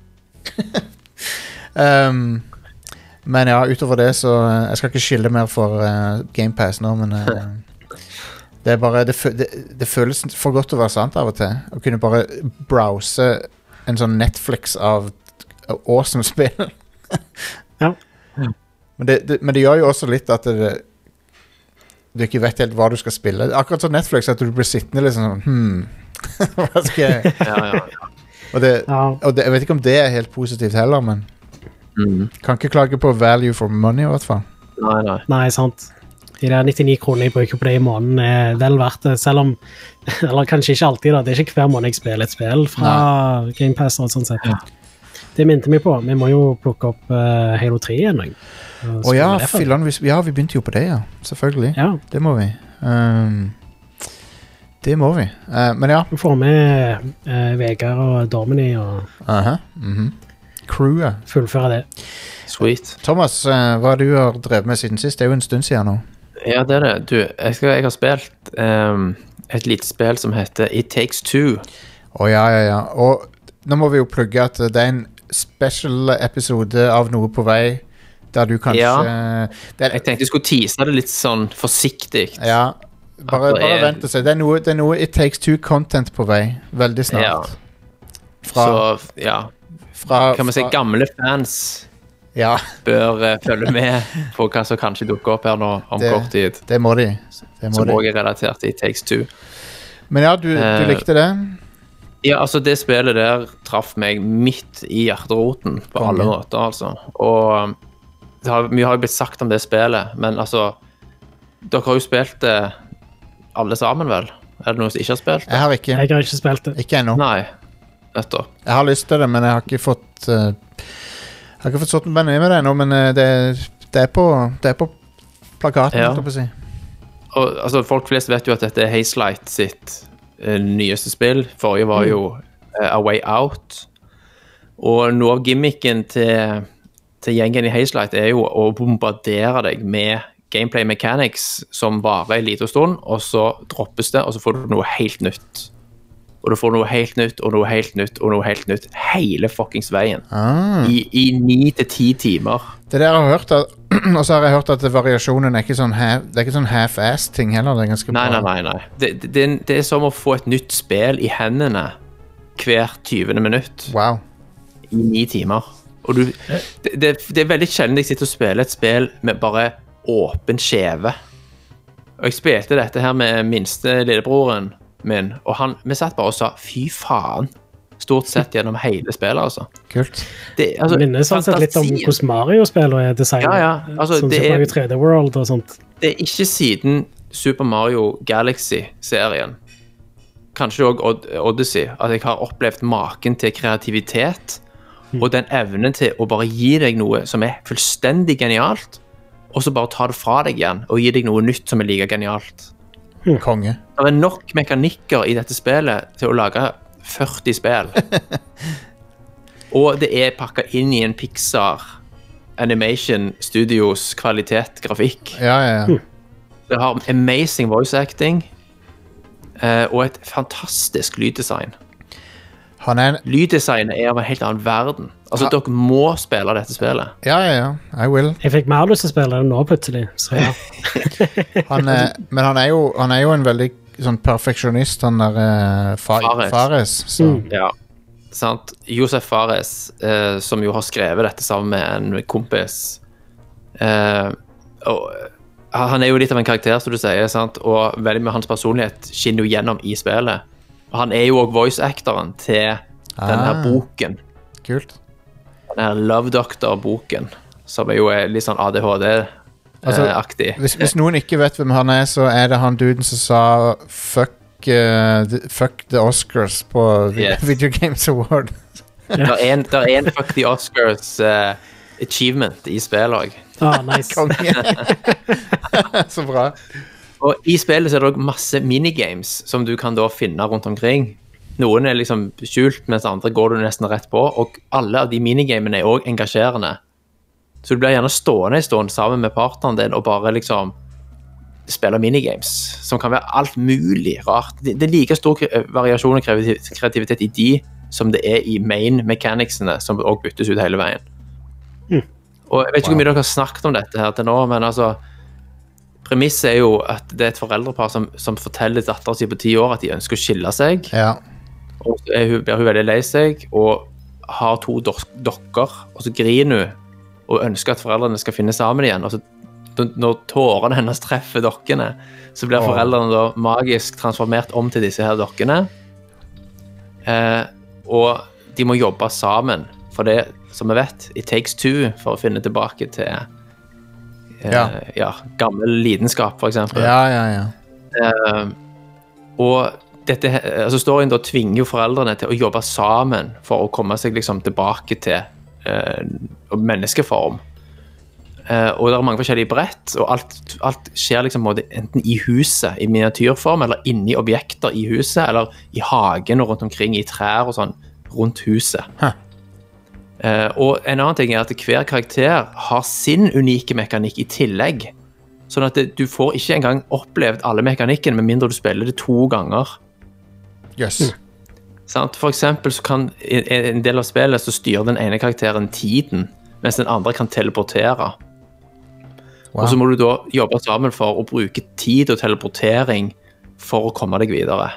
Men ja, utover det så jeg skal ikke skille mer for Game Pass nå, men det er bare det føles for godt å være sant av og til. Å kunne bare browse en sånn Netflix av awesome spill. Ja. Men det gjør jo også litt at du ikke vet helt hva du skal spille. Akkurat som Netflix, at du blir sittende liksom sånn hva skal jeg og jeg vet ikke om det er helt positivt heller, men kan ikke klage på value for money i hvert fall. Nei, sant. De der 99 kroner jeg bruker på det i måneden er vel verdt det, selv om, eller kanskje ikke alltid da, det er ikke hver måned jeg spiller et spill fra Game Pass og sånn sett. Det minte meg på, vi må jo plukke opp Halo 3 igjen. Vi begynte jo på det, selvfølgelig. Ja. Det må vi. Men ja. Vi får med Vegard og Domini og crewet. Fullføre det. Sweet. Thomas, hva har du drevet med siden sist? Det er jo en stund siden nå. Ja, det er det. Du, jeg har spilt et lite spill som heter It Takes Two. Ja. Og nå må vi jo plugge at det er en special episode av Noe på vei, der du kanskje... Jeg tenkte jeg skulle tease det litt sånn forsiktig. Ja, bare vent og se. Det er noe It Takes Two content på vei, veldig snart. Kan man si gamle fans bør følge med på hva som kanskje dukker opp her nå om kort tid. Det må de. Som også er relatert til It Takes Two. Men ja, du likte det? Ja, altså det spillet der traff meg midt i hjerteroten på alle måter, altså. Og mye har jo blitt sagt om det spillet, men altså, dere har jo spilt det alle sammen, vel? Er det noen som ikke har spilt det? Jeg har ikke spilt det. Ikke ennå. Nei, nettopp. Jeg har lyst til det, men jeg har ikke fått sånn med det ennå, men det er på plakaten, holdt jeg på å si. Og altså, folk flest vet jo at dette er Hazelight sitt nyeste spill. Forrige var jo A Way Out. Og noe av gimmicken til gjengen i Hazelight er jo å bombardere deg med gameplay mechanics som varer en liten stund, og så droppes det, og så får du noe helt nytt. Og du får noe helt nytt, og noe helt nytt, og noe helt nytt hele fuckings veien. I 9-10 timer. Det der jeg har hørt, og så har jeg hørt at variasjonen er ikke sånn half-ass ting heller, det er ganske bra. Nei. Det er som å få et nytt spill i hendene hver 20. minutt. Wow. I 9 timer. Og det er veldig sjelden jeg sitter og spiller et spill med bare åpen skjeve. Og jeg spilte dette her med minste lillebroren min, og vi satt bare og sa, fy faen, stort sett gjennom hele spillet, altså. Kult. Det minnes sånn sett litt om hvordan Mario-spillet er designet. Ja. Altså, som Super Mario 3D World og sånt. Det er ikke siden Super Mario Galaxy-serien, kanskje også Odyssey, at jeg har opplevd maken til kreativitet, og den evnen til å bare gi deg noe som er fullstendig genialt, og så bare ta det fra deg igjen, og gi deg noe nytt som er like genialt. Konge. Det er nok mekanikker i dette spillet til å lage 40 spill. Og det er pakket inn i en Pixar Animation Studios kvalitet-grafikk. Ja. Det har amazing voice acting og et fantastisk lyddesign. Lyddesignet er av en helt annen verden. Altså, dere må spille dette spillet. Ja, I will. Jeg fikk mer lyst til å spille det nå plutselig, så ja. Men han er jo en veldig sånn perfeksjonist, han der Fares. Ja, sant. Josef Fares, som jo har skrevet dette sammen med en kompis. Og han er jo litt av en karakter, som du sier, sant? Og veldig med hans personlighet skinner jo gjennom i spillet. Og han er jo også voice-actoren til denne boken. Kult. Denne Love Doctor-boken, som er jo litt sånn ADHD-aktig. Hvis noen ikke vet hvem han er, så er det han duden som sa fuck the Oscars på Video Games Award. Det er en fuck the Oscars achievement i spillet også. Nice. Så bra. Og i spillet så er det også masse minigames som du kan da finne rundt omkring. Noen er liksom skjult, mens andre går du nesten rett på, og alle av de minigamene er også engasjerende. Så du blir gjerne stående en stund sammen med partneren din og bare liksom spille minigames, som kan være alt mulig rart. Det er like stor variasjon og kreativitet i de som det er i main mechanicsene, som også byttes ut hele veien. Og jeg vet ikke hvor mye dere har snakket om dette her til nå, men altså premisset er jo at det er et foreldrepar som forteller datteren sin på 10 år at de ønsker å skille seg. Ja. Og så blir hun veldig lei seg, og har 2 dokker, og så griner hun, og ønsker at foreldrene skal finne sammen igjen. Og så, når tårene hennes treffer dokkene, så blir foreldrene da magisk transformert om til disse her dokkene. Og de må jobbe sammen, for det, som vi vet, it takes two for å finne tilbake til gammel lidenskap, for eksempel. Og dette, altså storyen da tvinger jo foreldrene til å jobbe sammen for å komme seg liksom tilbake til menneskeform. Og det mange forskjellige brett, og alt skjer liksom enten i huset, i miniatyrform, eller inni objekter i huset, eller i hagen og rundt omkring i trær og sånn, rundt huset. Og en annen ting at hver karakter har sin unike mekanikk i tillegg, sånn at du får ikke engang opplevd alle mekanikken, med mindre du spiller det 2 ganger. For eksempel så kan en del av spillet så styrer den ene karakteren tiden, mens den andre kan teleportere. Og så må du da jobbe sammen for å bruke tid og teleportering for å komme deg videre.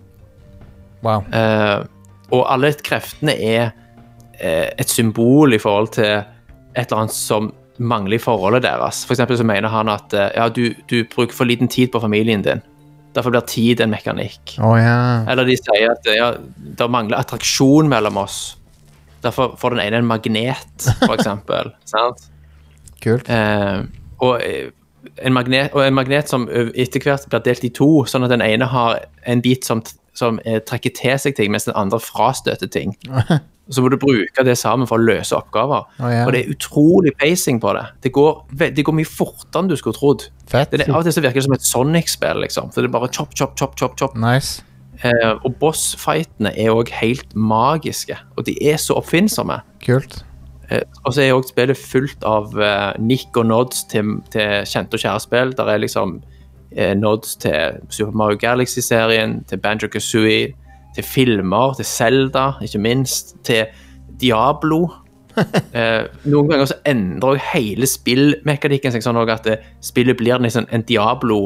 Og alle kreftene et symbol i forhold til et eller annet som mangler i forholdet deres. For eksempel så mener han at du bruker for liten tid på familien din. Derfor blir tid en mekanikk. Eller de sier at det mangler attraksjon mellom oss. Derfor får den ene en magnet, for eksempel. Sant? Kult. Og en magnet som etter hvert blir delt i 2, sånn at den ene har en bit som trekker til seg ting, mens den andre frastøter ting. Så må du bruke det sammen for å løse oppgaver. Og det utrolig pacing på det. Det går mye fortere enn du skulle trodd. Fett. Av og til så virker det som et Sonic-spill, liksom. For det er bare chop, chop, chop, chop, chop. Nice. Og boss-fightene også helt magiske, og de så oppfinnsomme. Kult. Og så også spillet fullt av nick og nods til kjente og kjære spill. Der liksom nods til Super Mario Galaxy-serien, til Banjo-Kazooie, til filmer, til Zelda, ikke minst, til Diablo. Noen ganger så endrer også hele spillmekanikken seg sånn at spillet blir liksom en Diablo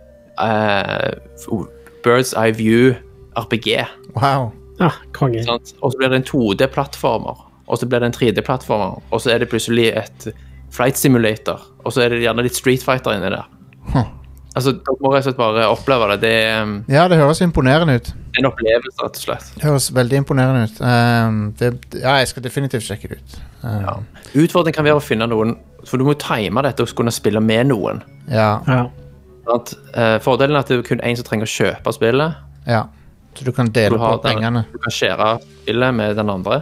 Bird's Eye View RPG. Wow. Konge. Og så blir det en 2D-plattformer, og så blir det en 3D-plattformer, og så det plutselig et flight simulator, og så det gjerne litt Street Fighter inni der. Altså, dere må rett og slett bare oppleve det. Det høres imponerende ut. En opplevelse, rett og slett. Det høres veldig imponerende ut. Jeg skal definitivt sjekke det ut. Utfordringen kan være å finne noen, for du må time dette og kunne spille med noen. Fordelen at det er kun en som trenger å kjøpe spillet. Så du kan dele på pengene. Du kan share spillet med den andre.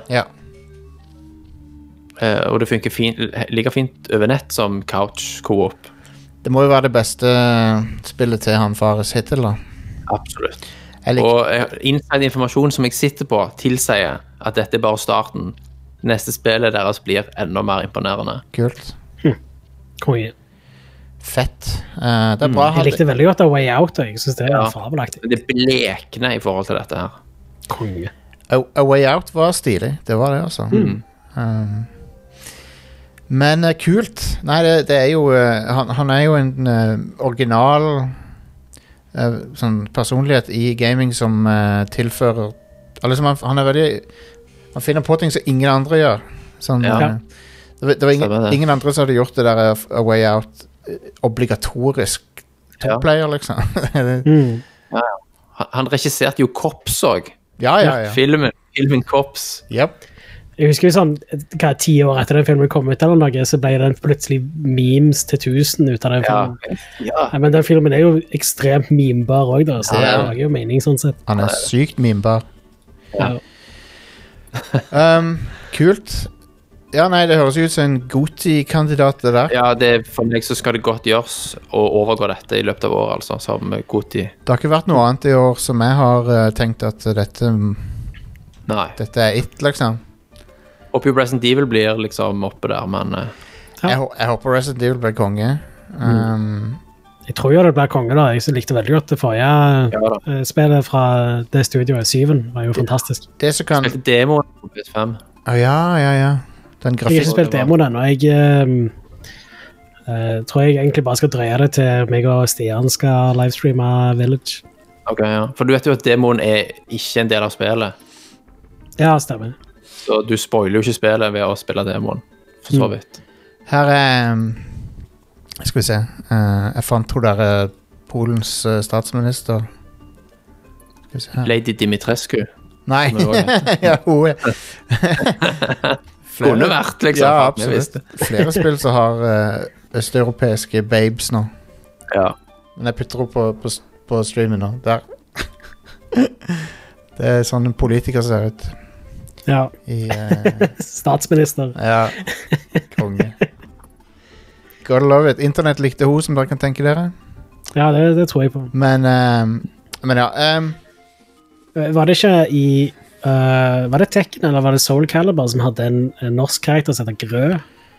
Og det funker like fint over nett som couch co-op. Det må jo være det beste spillet til han Fares hittil, da. Absolutt. Og inside-informasjon som jeg sitter på tilsier at dette bare starten. Neste spillet deres blir enda mer imponerende. Kult. Konge. Fett. Det bra. Jeg likte veldig godt A Way Out, og jeg synes det fabelaktig. Det blekner i forhold til dette her. Konge. A Way Out var stilig. Det var det, altså. Men kult. Nei, det jo han jo en original sånn personlighet i gaming som tilfører liksom han veldig han finner på ting som ingen andre gjør sånn, det var ingen andre som hadde gjort det der A Way Out obligatorisk top-player liksom. Han regisserte jo Cops også filmen Cops. Jeg husker jo sånn, 10 år etter den filmen kom ut eller noe, så ble den plutselig memes til 1000 ut av den filmen. Men den filmen jo ekstremt memebar også da, så det lager jo mening sånn sett. Han sykt memebar. Kult. Nei, det høres ut som en GOTY-kandidat det der. For meg så skal det godt gjøres å overgå dette i løpet av året, altså, som GOTY. Det har ikke vært noe annet i år som jeg har tenkt at dette it, liksom. Håper jo Resident Evil blir liksom oppe der, men jeg håper Resident Evil blir konge. Jeg tror jo det blir konge da. Jeg likte veldig godt det forrige spillet fra det studioet, 7 var jo fantastisk. Det som kan... Spilte demoen på PS5. Den jeg har ikke spilt demoen den, og jeg tror jeg egentlig bare skal drøye det til meg og Stian skal livestreame Village. Ok, for du vet jo at demoen ikke en del av spillet. Ja, stemmer. Så du spoiler jo ikke spillet ved å spille demoen, for så vidt. Her skal vi se. Jeg fant hun der Polens statsminister. Skal vi se her. Lady Dimitrescu. Nei, hun Kunne vært, liksom. Ja, absolutt. Flere spill som har østeuropeiske babes nå. Ja. Men jeg putter opp på streamen nå. Der. Det er sånn en politiker ser ut. Ja. Statsminister. Ja, konge. Gotta love it. Internett likte hun, som dere kan tenke dere. Ja, det tror jeg på. Men ja. Var det ikke i var det Tekken eller var det Soul Calibur som hadde en norsk karakter som heter Grø?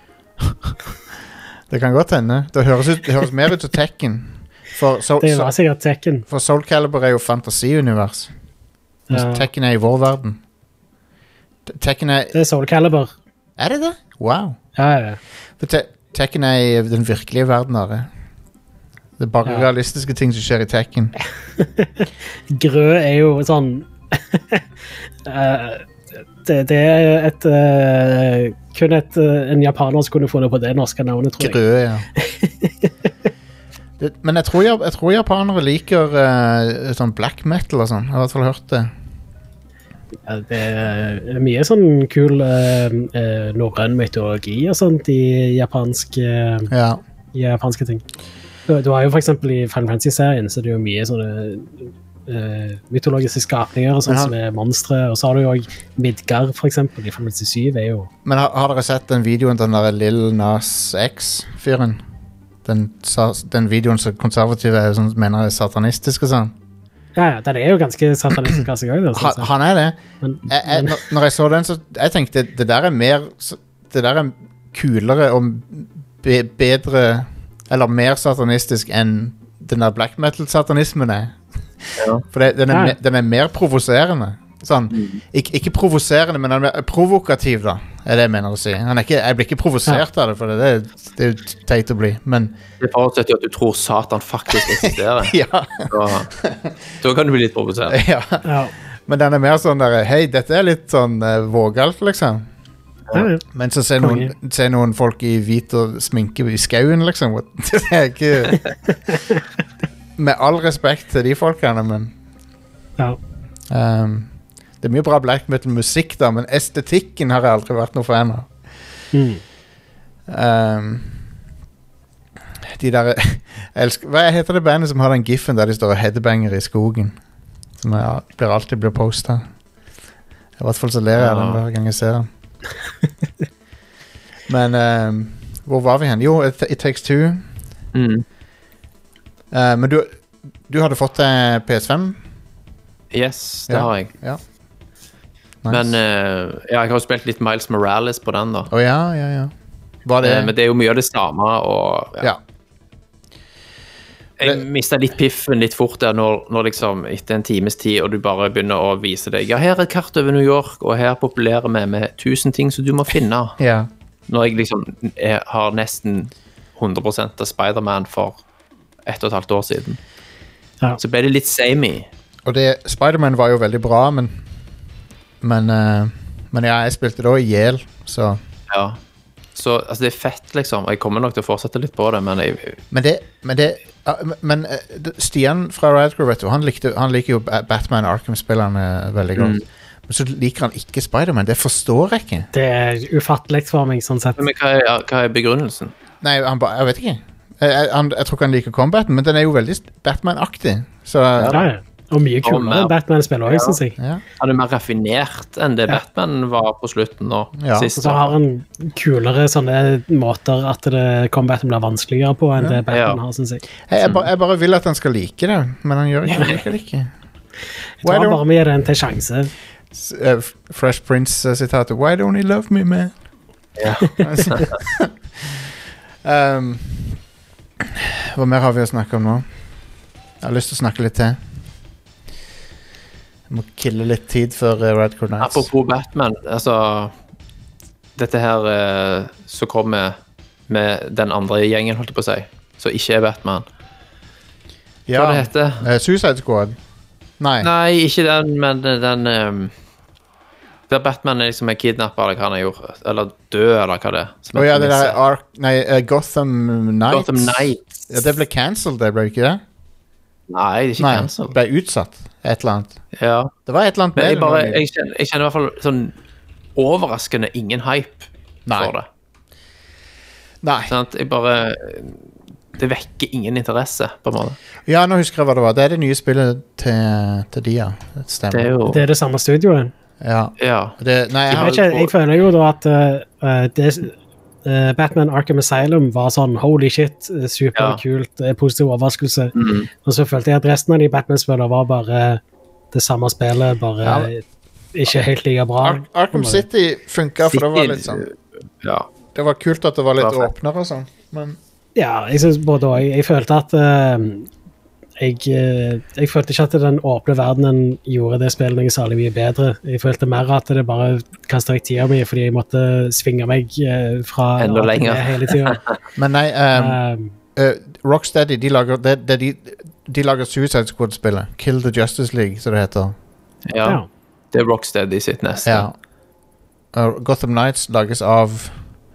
Det kan godt hende. Det høres mer ut som Tekken. Det var sikkert Tekken. For Soul Calibur er jo fantasiunivers. Tekken er i vår verden. Tekken er... Det er Soul Calibur. Er det det? Wow. Ja. For Tekken er i den virkelige verden her. Det er bare realistiske ting som skjer i Tekken. Grø er jo sånn... det er kun en japaner som kunne funnet på det norske navnet, tror jeg. Grø, ja. Men jeg tror japanere liker sånn black metal og sånn. Jeg har i hvert fall hørt det. Ja, det er mye sånn kul norrøn mytologi og sånt i japanske ting. Du har jo for eksempel i Final Fantasy-serien så er det jo mye sånne mytologiske skapninger og sånt som er monstre, og så har du jo også Midgar for eksempel i Final Fantasy 7 er jo... Men har dere sett den videoen den der Lil Nas X-fyren? Den videoen som konservative sånn, mener er satanistisk og sånn. Ja, den er jo ganske satanistisk av seg også. Han er det. Når jeg så den, så jeg tenkte det der er kulere og bedre, eller mer satanistisk enn den der black metal-satanismen er. Ja. For den er mer provoserende. Sånn, ikke provoserende, men den er provokativ da, er det jeg mener å si. Jeg blir ikke provosert av det, for det er jo teit å bli, men... Det forutsetter jo at du tror Satan faktisk eksisterer. Ja. Da kan du bli litt provosert. Ja. Men den er mer sånn der, hei, dette er litt sånn vågalt, liksom. Ja. Men så ser noen folk i hvit og sminke i skauen, liksom. Det er ikke... Med all respekt til de folkene, men... Ja. Det er mye bra black metal musikk da, men estetikken har jeg aldri vært noe fan av. De der hva heter det bandet som har den giffen der de står og headbanger i skogen? Som alltid blir postet. I hvert fall så ler jeg den hver gang jeg ser den. Men hvor var vi hen? Jo, It Takes Two. Men du hadde fått PS5? Yes, det har jeg. Ja. Nice. Men jeg har jo spilt litt Miles Morales på den da. Ja. Men det er jo mye av det samme, og jeg mistet litt piffen litt fort der når liksom etter en times tid, og du bare begynner å vise deg, her er et kart over New York, og her populerer vi med 1000 ting som du må finne. Når jeg liksom har nesten 100% av Spider-Man for 1,5 år siden. Så ble det litt samey. Og Spider-Man var jo veldig bra, men jeg spilte da i Yale, så... Ja, så altså, det er fett, liksom. Jeg kommer nok til å fortsette litt på det, men Stian fra Radcrew, vet du, han liker jo Batman Arkham-spillerne veldig godt. Men så liker han ikke Spider-Man, det forstår jeg ikke. Det er ufattelig for meg, sånn sett. Men hva er begrunnelsen? Nei, jeg vet ikke. Jeg tror ikke han liker combaten, men den er jo veldig Batman-aktig, så... Ja. Og mye kulere enn Batman-spiller også, synes jeg. Han er mer raffinert enn det Batman var på slutten nå. Sist. Så har han kulere sånne måter at combaten blir vanskeligere på enn det Batman har, synes jeg. Jeg bare vil at han skal like det, men han gjør ikke det ikke. Jeg tror han bare må gi det en til sjanse. Fresh Prince-sitatet, why don't he love me, man? Ja. Hva mer har vi å snakke om nå? Jeg har lyst til å snakke litt til. Jeg må kille litt tid før Radcrew Nights. Apropos Batman, altså dette her så kommer med den andre gjengen, holdt jeg på å si, så ikke er Batman. Hva det heter? Suicide Squad? Nei, ikke den, men den der Batman liksom er kidnappet, eller hva han har gjort, eller død, eller hva det er. Det der Gotham Knights. Gotham Knights. Ja, det ble cancelled, det ble ikke det? Nei, det er ikke cancelled. Det ble utsatt, et eller annet. Ja. Det var et eller annet med det. Jeg kjenner i hvert fall sånn overraskende ingen hype for det. Nei. Sant? Det vekker ingen interesse, på en måte. Ja, nå husker jeg hva det var. Det er det nye spillet til de, ja. Det stemmer. Det er det samme studioet. Ja. Nei, jeg føler jo da at Batman Arkham Asylum var sånn holy shit, superkult, positiv overraskelse. Og så følte jeg at resten av de Batman-spillene var bare det samme spillet, bare ikke helt like bra. Arkham City funket, for det var litt sånn. Det var kult at det var litt åpnere og sånn, men... Ja, jeg synes både også. Jeg følte at jeg følte ikke at den åpne verdenen gjorde det spillet noe særlig mye bedre. Jeg følte mer at det bare kastet vekk tida mi, fordi jeg måtte svinge meg fra enda lenger hele tiden. Men nei, Rocksteady, de lager Suicide Squad-spillet. Kill the Justice League, så det heter. Ja, det er Rocksteady sitt neste. Gotham Knights lages av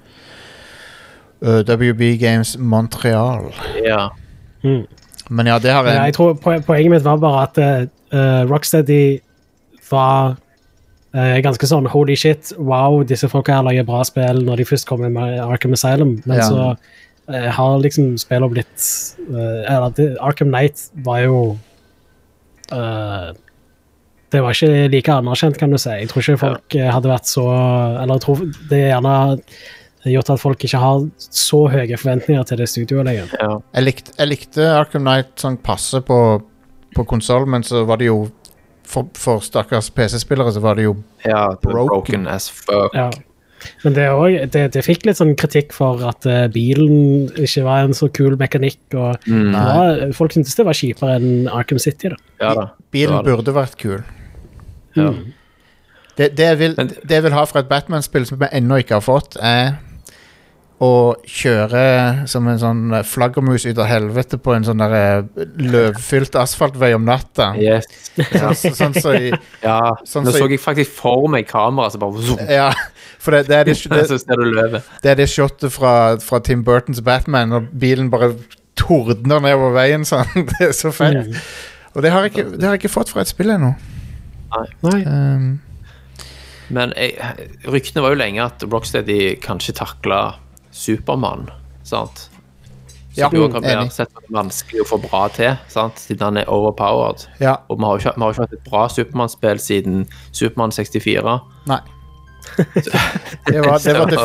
WB Games Montreal. Ja. Men ja, det har jeg tror poenget mitt var bare at Rocksteady var ganske sånn holy shit, wow, disse folka her lager bra spill når de først kommer med Arkham Asylum, men så har liksom spillet blitt Arkham Knight var jo det var ikke like anerkjent, kan du si. Jeg tror ikke folk hadde vært så, eller jeg tror det gjerne gjort at folk ikke har så høye forventninger til det studioet lenger. Ja. Jeg likte Arkham Knight sånn passe på konsol, men så var det jo for stakkars PC-spillere så var det jo broken as fuck. Ja. Men det fikk litt sånn kritikk for at bilen ikke var en så kul mekanikk, og folk syntes det var kjipere enn Arkham City da. Ja da. Bilen burde vært kul. Ja. Det jeg vil ha fra et Batman-spill som jeg ennå ikke har fått, å kjøre som en sånn flaggermus ut av helvete på en sånn der løvfylt asfaltvei om natta. Yes. Sånn så nå så jeg faktisk for meg kamera så bare ja, for det er det shotet fra Tim Burtons Batman, og bilen bare tordner ned over veien sånn. Det er så fett. Og det har jeg ikke fått fra et spill ennå. Nei. Men ryktene var jo lenge at Rocksteady kanskje taklet Superman, sant? Så det kan være sett vanskelig å få bra til, sant? Siden han er overpowered. Ja. Og vi har jo ikke hatt et bra Superman-spill siden Superman 64. Nei. det var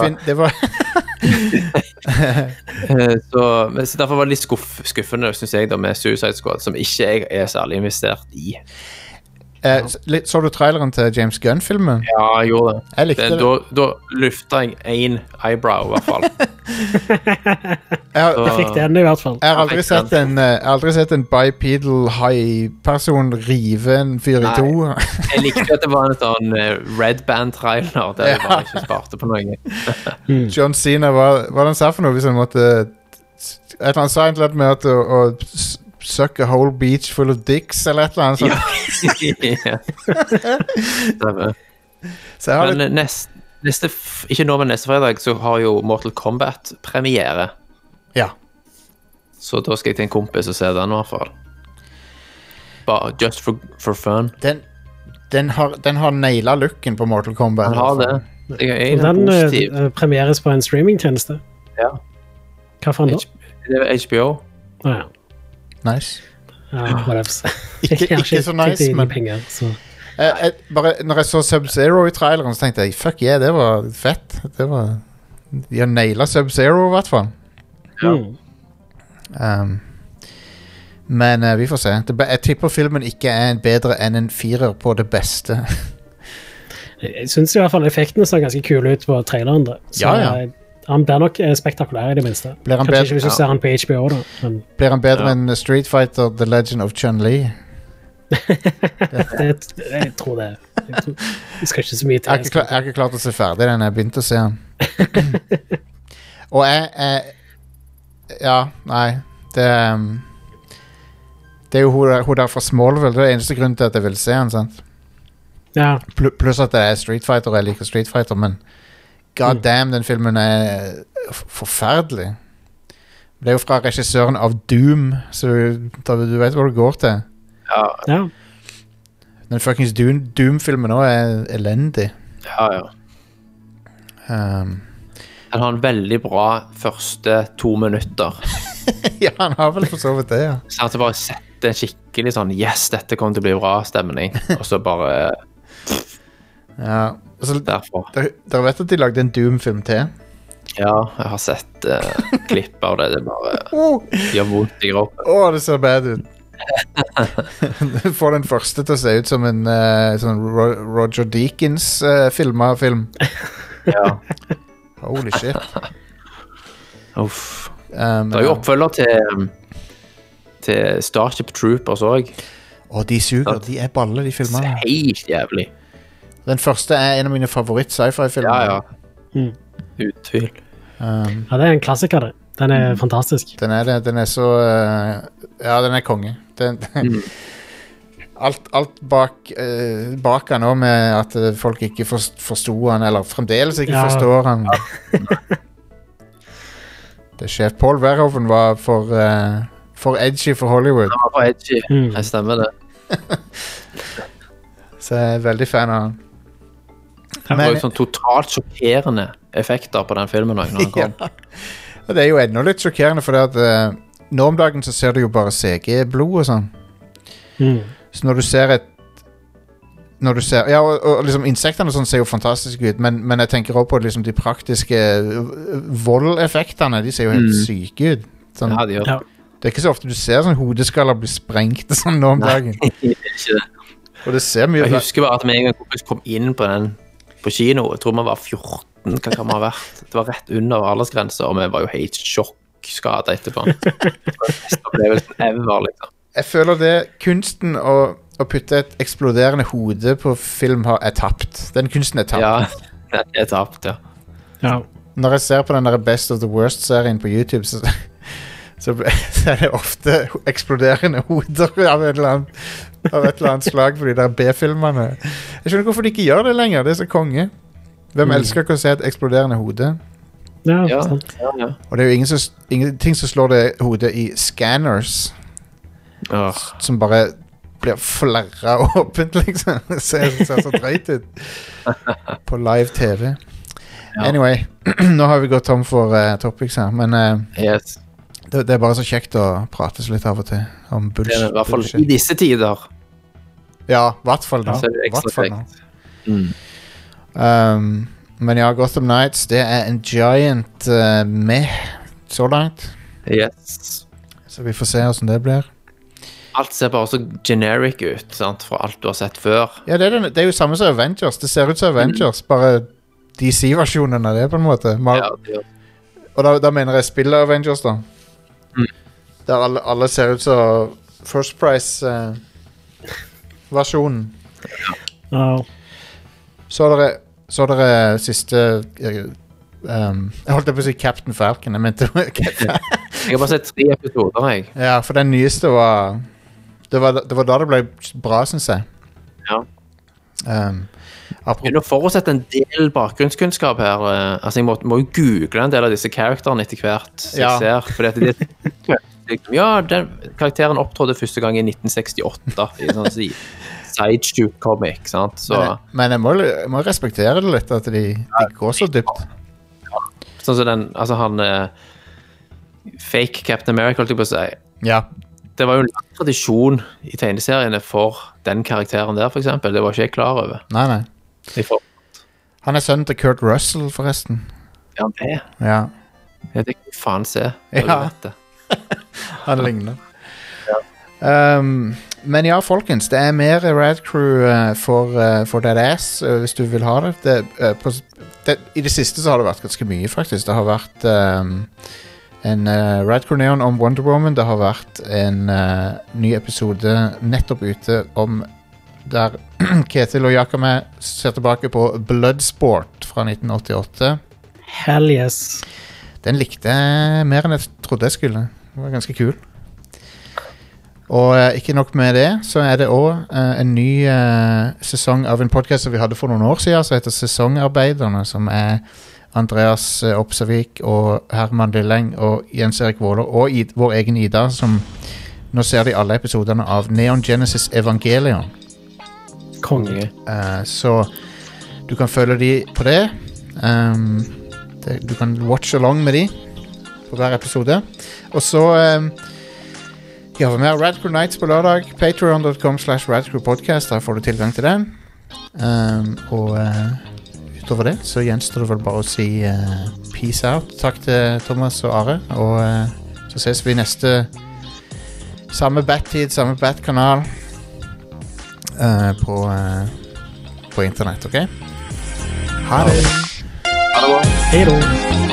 så derfor var det litt skuffende, synes jeg, da, med Suicide Squad, som ikke jeg er særlig investert i. Så du traileren til James Gunn-filmen? Ja, jeg gjorde det. Jeg likte det. Da løftet jeg en eyebrow, i hvert fall. Jeg fikk den i hvert fall. Jeg har aldri sett en bipedal high-person rive en fyr i to. Jeg likte at det var en sånn Red Band-trailer, der vi bare ikke sparte på noe. John Cena, hva han sa for noe hvis han måtte... Han sa egentlig at med å suck a whole beach full of dicks eller et eller annet sånt. Men neste ikke nå, men neste fredag så har jo Mortal Kombat premiere. Ja. Så da skal jeg til en kompis og se den i hvert fall. Bare just for fun. Den har nailet looken på Mortal Kombat. Den har det. Den premieres på en streamingtjeneste. Ja. Hva for en da? Det er HBO. Ja. Nice. Ja, ikke så nice, men penger, så. Bare når jeg så Sub-Zero i traileren, så tenkte jeg, fuck yeah, det var fett. De har nailet Sub-Zero i hvert fall. Men vi får se. Jeg tipper filmen ikke er bedre enn en 4 på det beste. Jeg synes i hvert fall effektene ser ganske kule ut på traileren. Så han blir nok spektakulær i det minste. Kanskje ikke hvis du ser han på HBO da. Men... Blir han bedre enn Street Fighter The Legend of Chun-Li? Jeg tror det. Jeg skal ikke så mye til. Jeg har ikke klart å se ferdig den. Jeg begynte å se han. Og det er jo hun der fra Smallville. Det er eneste grunn til at jeg vil se han, sant? Ja. Pluss at det er Street Fighter, og jeg liker Street Fighter, men god damn, den filmen er forferdelig. Det er jo fra regissøren av Doom, så du vet hva det går til. Ja. Den fuckings Doom-filmen også er elendig. Ja. Den har en veldig bra første 2 minutter. Ja, han har vel for så vidt det, ja. Så han bare setter en skikkelig sånn, yes, dette kommer til å bli bra stemning. Og så bare... Ja, altså, derfor. Dere vet at de lagde en Doom-film til? Ja, jeg har sett klipp av det. Det bare gjør vondt i kroppen. Det ser bad ut. Du får den første til å se ut som en sånn Roger Deakins filmet film. Ja. Holy shit. Uff. Det er jo oppfølger til Starship Troopers også. De suger, de er balle, de filmene. Helt jævlig. Den første er en av mine favoritt-sci-fi-filmer. Ja. Uttvil. Ja, det er en klassiker, det. Den er fantastisk. Den er det, den er så... ja, den er konge. Alt bak han også med at folk ikke forstod han, eller fremdeles ikke forstår han. Det sjef Paul Verhoeven var for edgy for Hollywood. Han var for edgy, jeg stemmer det. Så jeg er veldig fan av han. Det var jo sånn totalt sjokkerende effekter på den filmen når han kom. Ja, det er jo enda litt sjokkerende, for at nå om dagen så ser du jo bare CG-blod og sånn. Så når du ser ja, og liksom insektene og sånn ser jo fantastisk ut, men jeg tenker også på liksom de praktiske voldeffektene, de ser jo helt syke ut. Sånn, Ja, de gjør det. det er ikke så ofte du ser sånn hodeskaller bli sprengt sånn nå om dagen. Nei, det er ikke det. Og det ser mye... Jeg husker bare at vi en gang kom inn på kino, jeg tror vi var 14, hva kan vi ha vært? Det var rett under aldersgrenser, og vi var jo helt sjokkskadet etterpå. Det var den beste opplevelsen ever, liksom. Jeg føler det, kunsten å putte et eksploderende hode på film er tapt. Den kunsten er tapt. Ja, den er tapt, ja. Ja. Når jeg ser på den der Best of the Worst-serien på YouTube, så er det ofte eksploderende hoder av et eller annet slag for de der B-filmene. Jeg skjønner hvorfor de ikke gjør det lenger. Det er så konge. Hvem elsker ikke å se et eksploderende hode? Ja, sant. Ja. Og det er jo ingenting som slår det hodet i Scanners, som bare blir flerret åpent, liksom. Det ser så drøyt ut på live TV. Anyway, nå har vi gått tom for topics her, men Yes. det er bare så kjekt å prates litt av og til om Det er bullshit. i hvert fall i disse tider. Ja, i hvert fall da. Så er det ekstra kjekt. Men ja, Gotham Knights, det er en giant med så langt. Yes. Så vi får se hvordan det blir. Alt ser bare så generic ut, sant? Fra alt du har sett før. Ja, det er jo samme som Avengers. Det ser ut som Avengers, bare DC-versjonen av det på en måte. Ja, det gjør. Og da mener jeg spiller Avengers da. Der alle ser ut som First Price versjonen. Ja. Så dere siste jeg holdt på å si Captain Falcon. Jeg mente Jeg har bare sett 3 episoder, jeg. ja, for den nyeste var det var da det ble bra, synes jeg. Ja. Apropos, Begynner å forutsette en del bakgrunnskunnskap her. Altså, jeg må jo google en del av disse karakterene etter hvert, så jeg ser. Fordi at den karakteren opptrådte første gang i 1968 i en sånn sideshoot-comic, sant? Så, men jeg må respektere det litt, at de går så dypt. sånn som den, altså han fake Captain America, holdt jeg på å si. Ja. Det var jo en lang tradisjon i tegneseriene for den karakteren der, for eksempel. Det var ikke jeg klar over. Nei. Han er sønnen til Kurt Russell, forresten. Ja, det. Ja. Jeg vet ikke faen se. Ja. Han ligner. Men ja, folkens, det er mer Rad Crew for Dead Ass, hvis du vil ha det. I det siste så har det vært ganske mye, faktisk. Det har vært en Rad Crew Neon om Wonder Woman. Det har vært en ny episode nettopp ute om der Ketil og Jakame ser tilbake på Bloodsport fra 1988. Hell yes. Den likte jeg mer enn jeg trodde jeg skulle. Det var ganske kul. Og ikke nok med det, så er det også en ny sesong av en podcast som vi hadde for noen år siden, som heter Sesongarbeiderne, som er Andreas Opsavik og Herman Lilleng og Jens Erik Våler og vår egen Ida, som nå ser de alle episoderne av Neon Genesis Evangelion. Konge. Så du kan følge de på det. du kan watch along med de på hver episode. Og så vi har Rad Crew Nights på lørdag. Patreon.com/radcrewpodcast. Der får du tilgang til den. Og utover det så gjenstår det vel bare å si peace out. Takk til Thomas og Are. Og så ses vi neste samme bat-tid, samme bat-kanal på internett, ok? Ha det! Ha det bra. Hei då!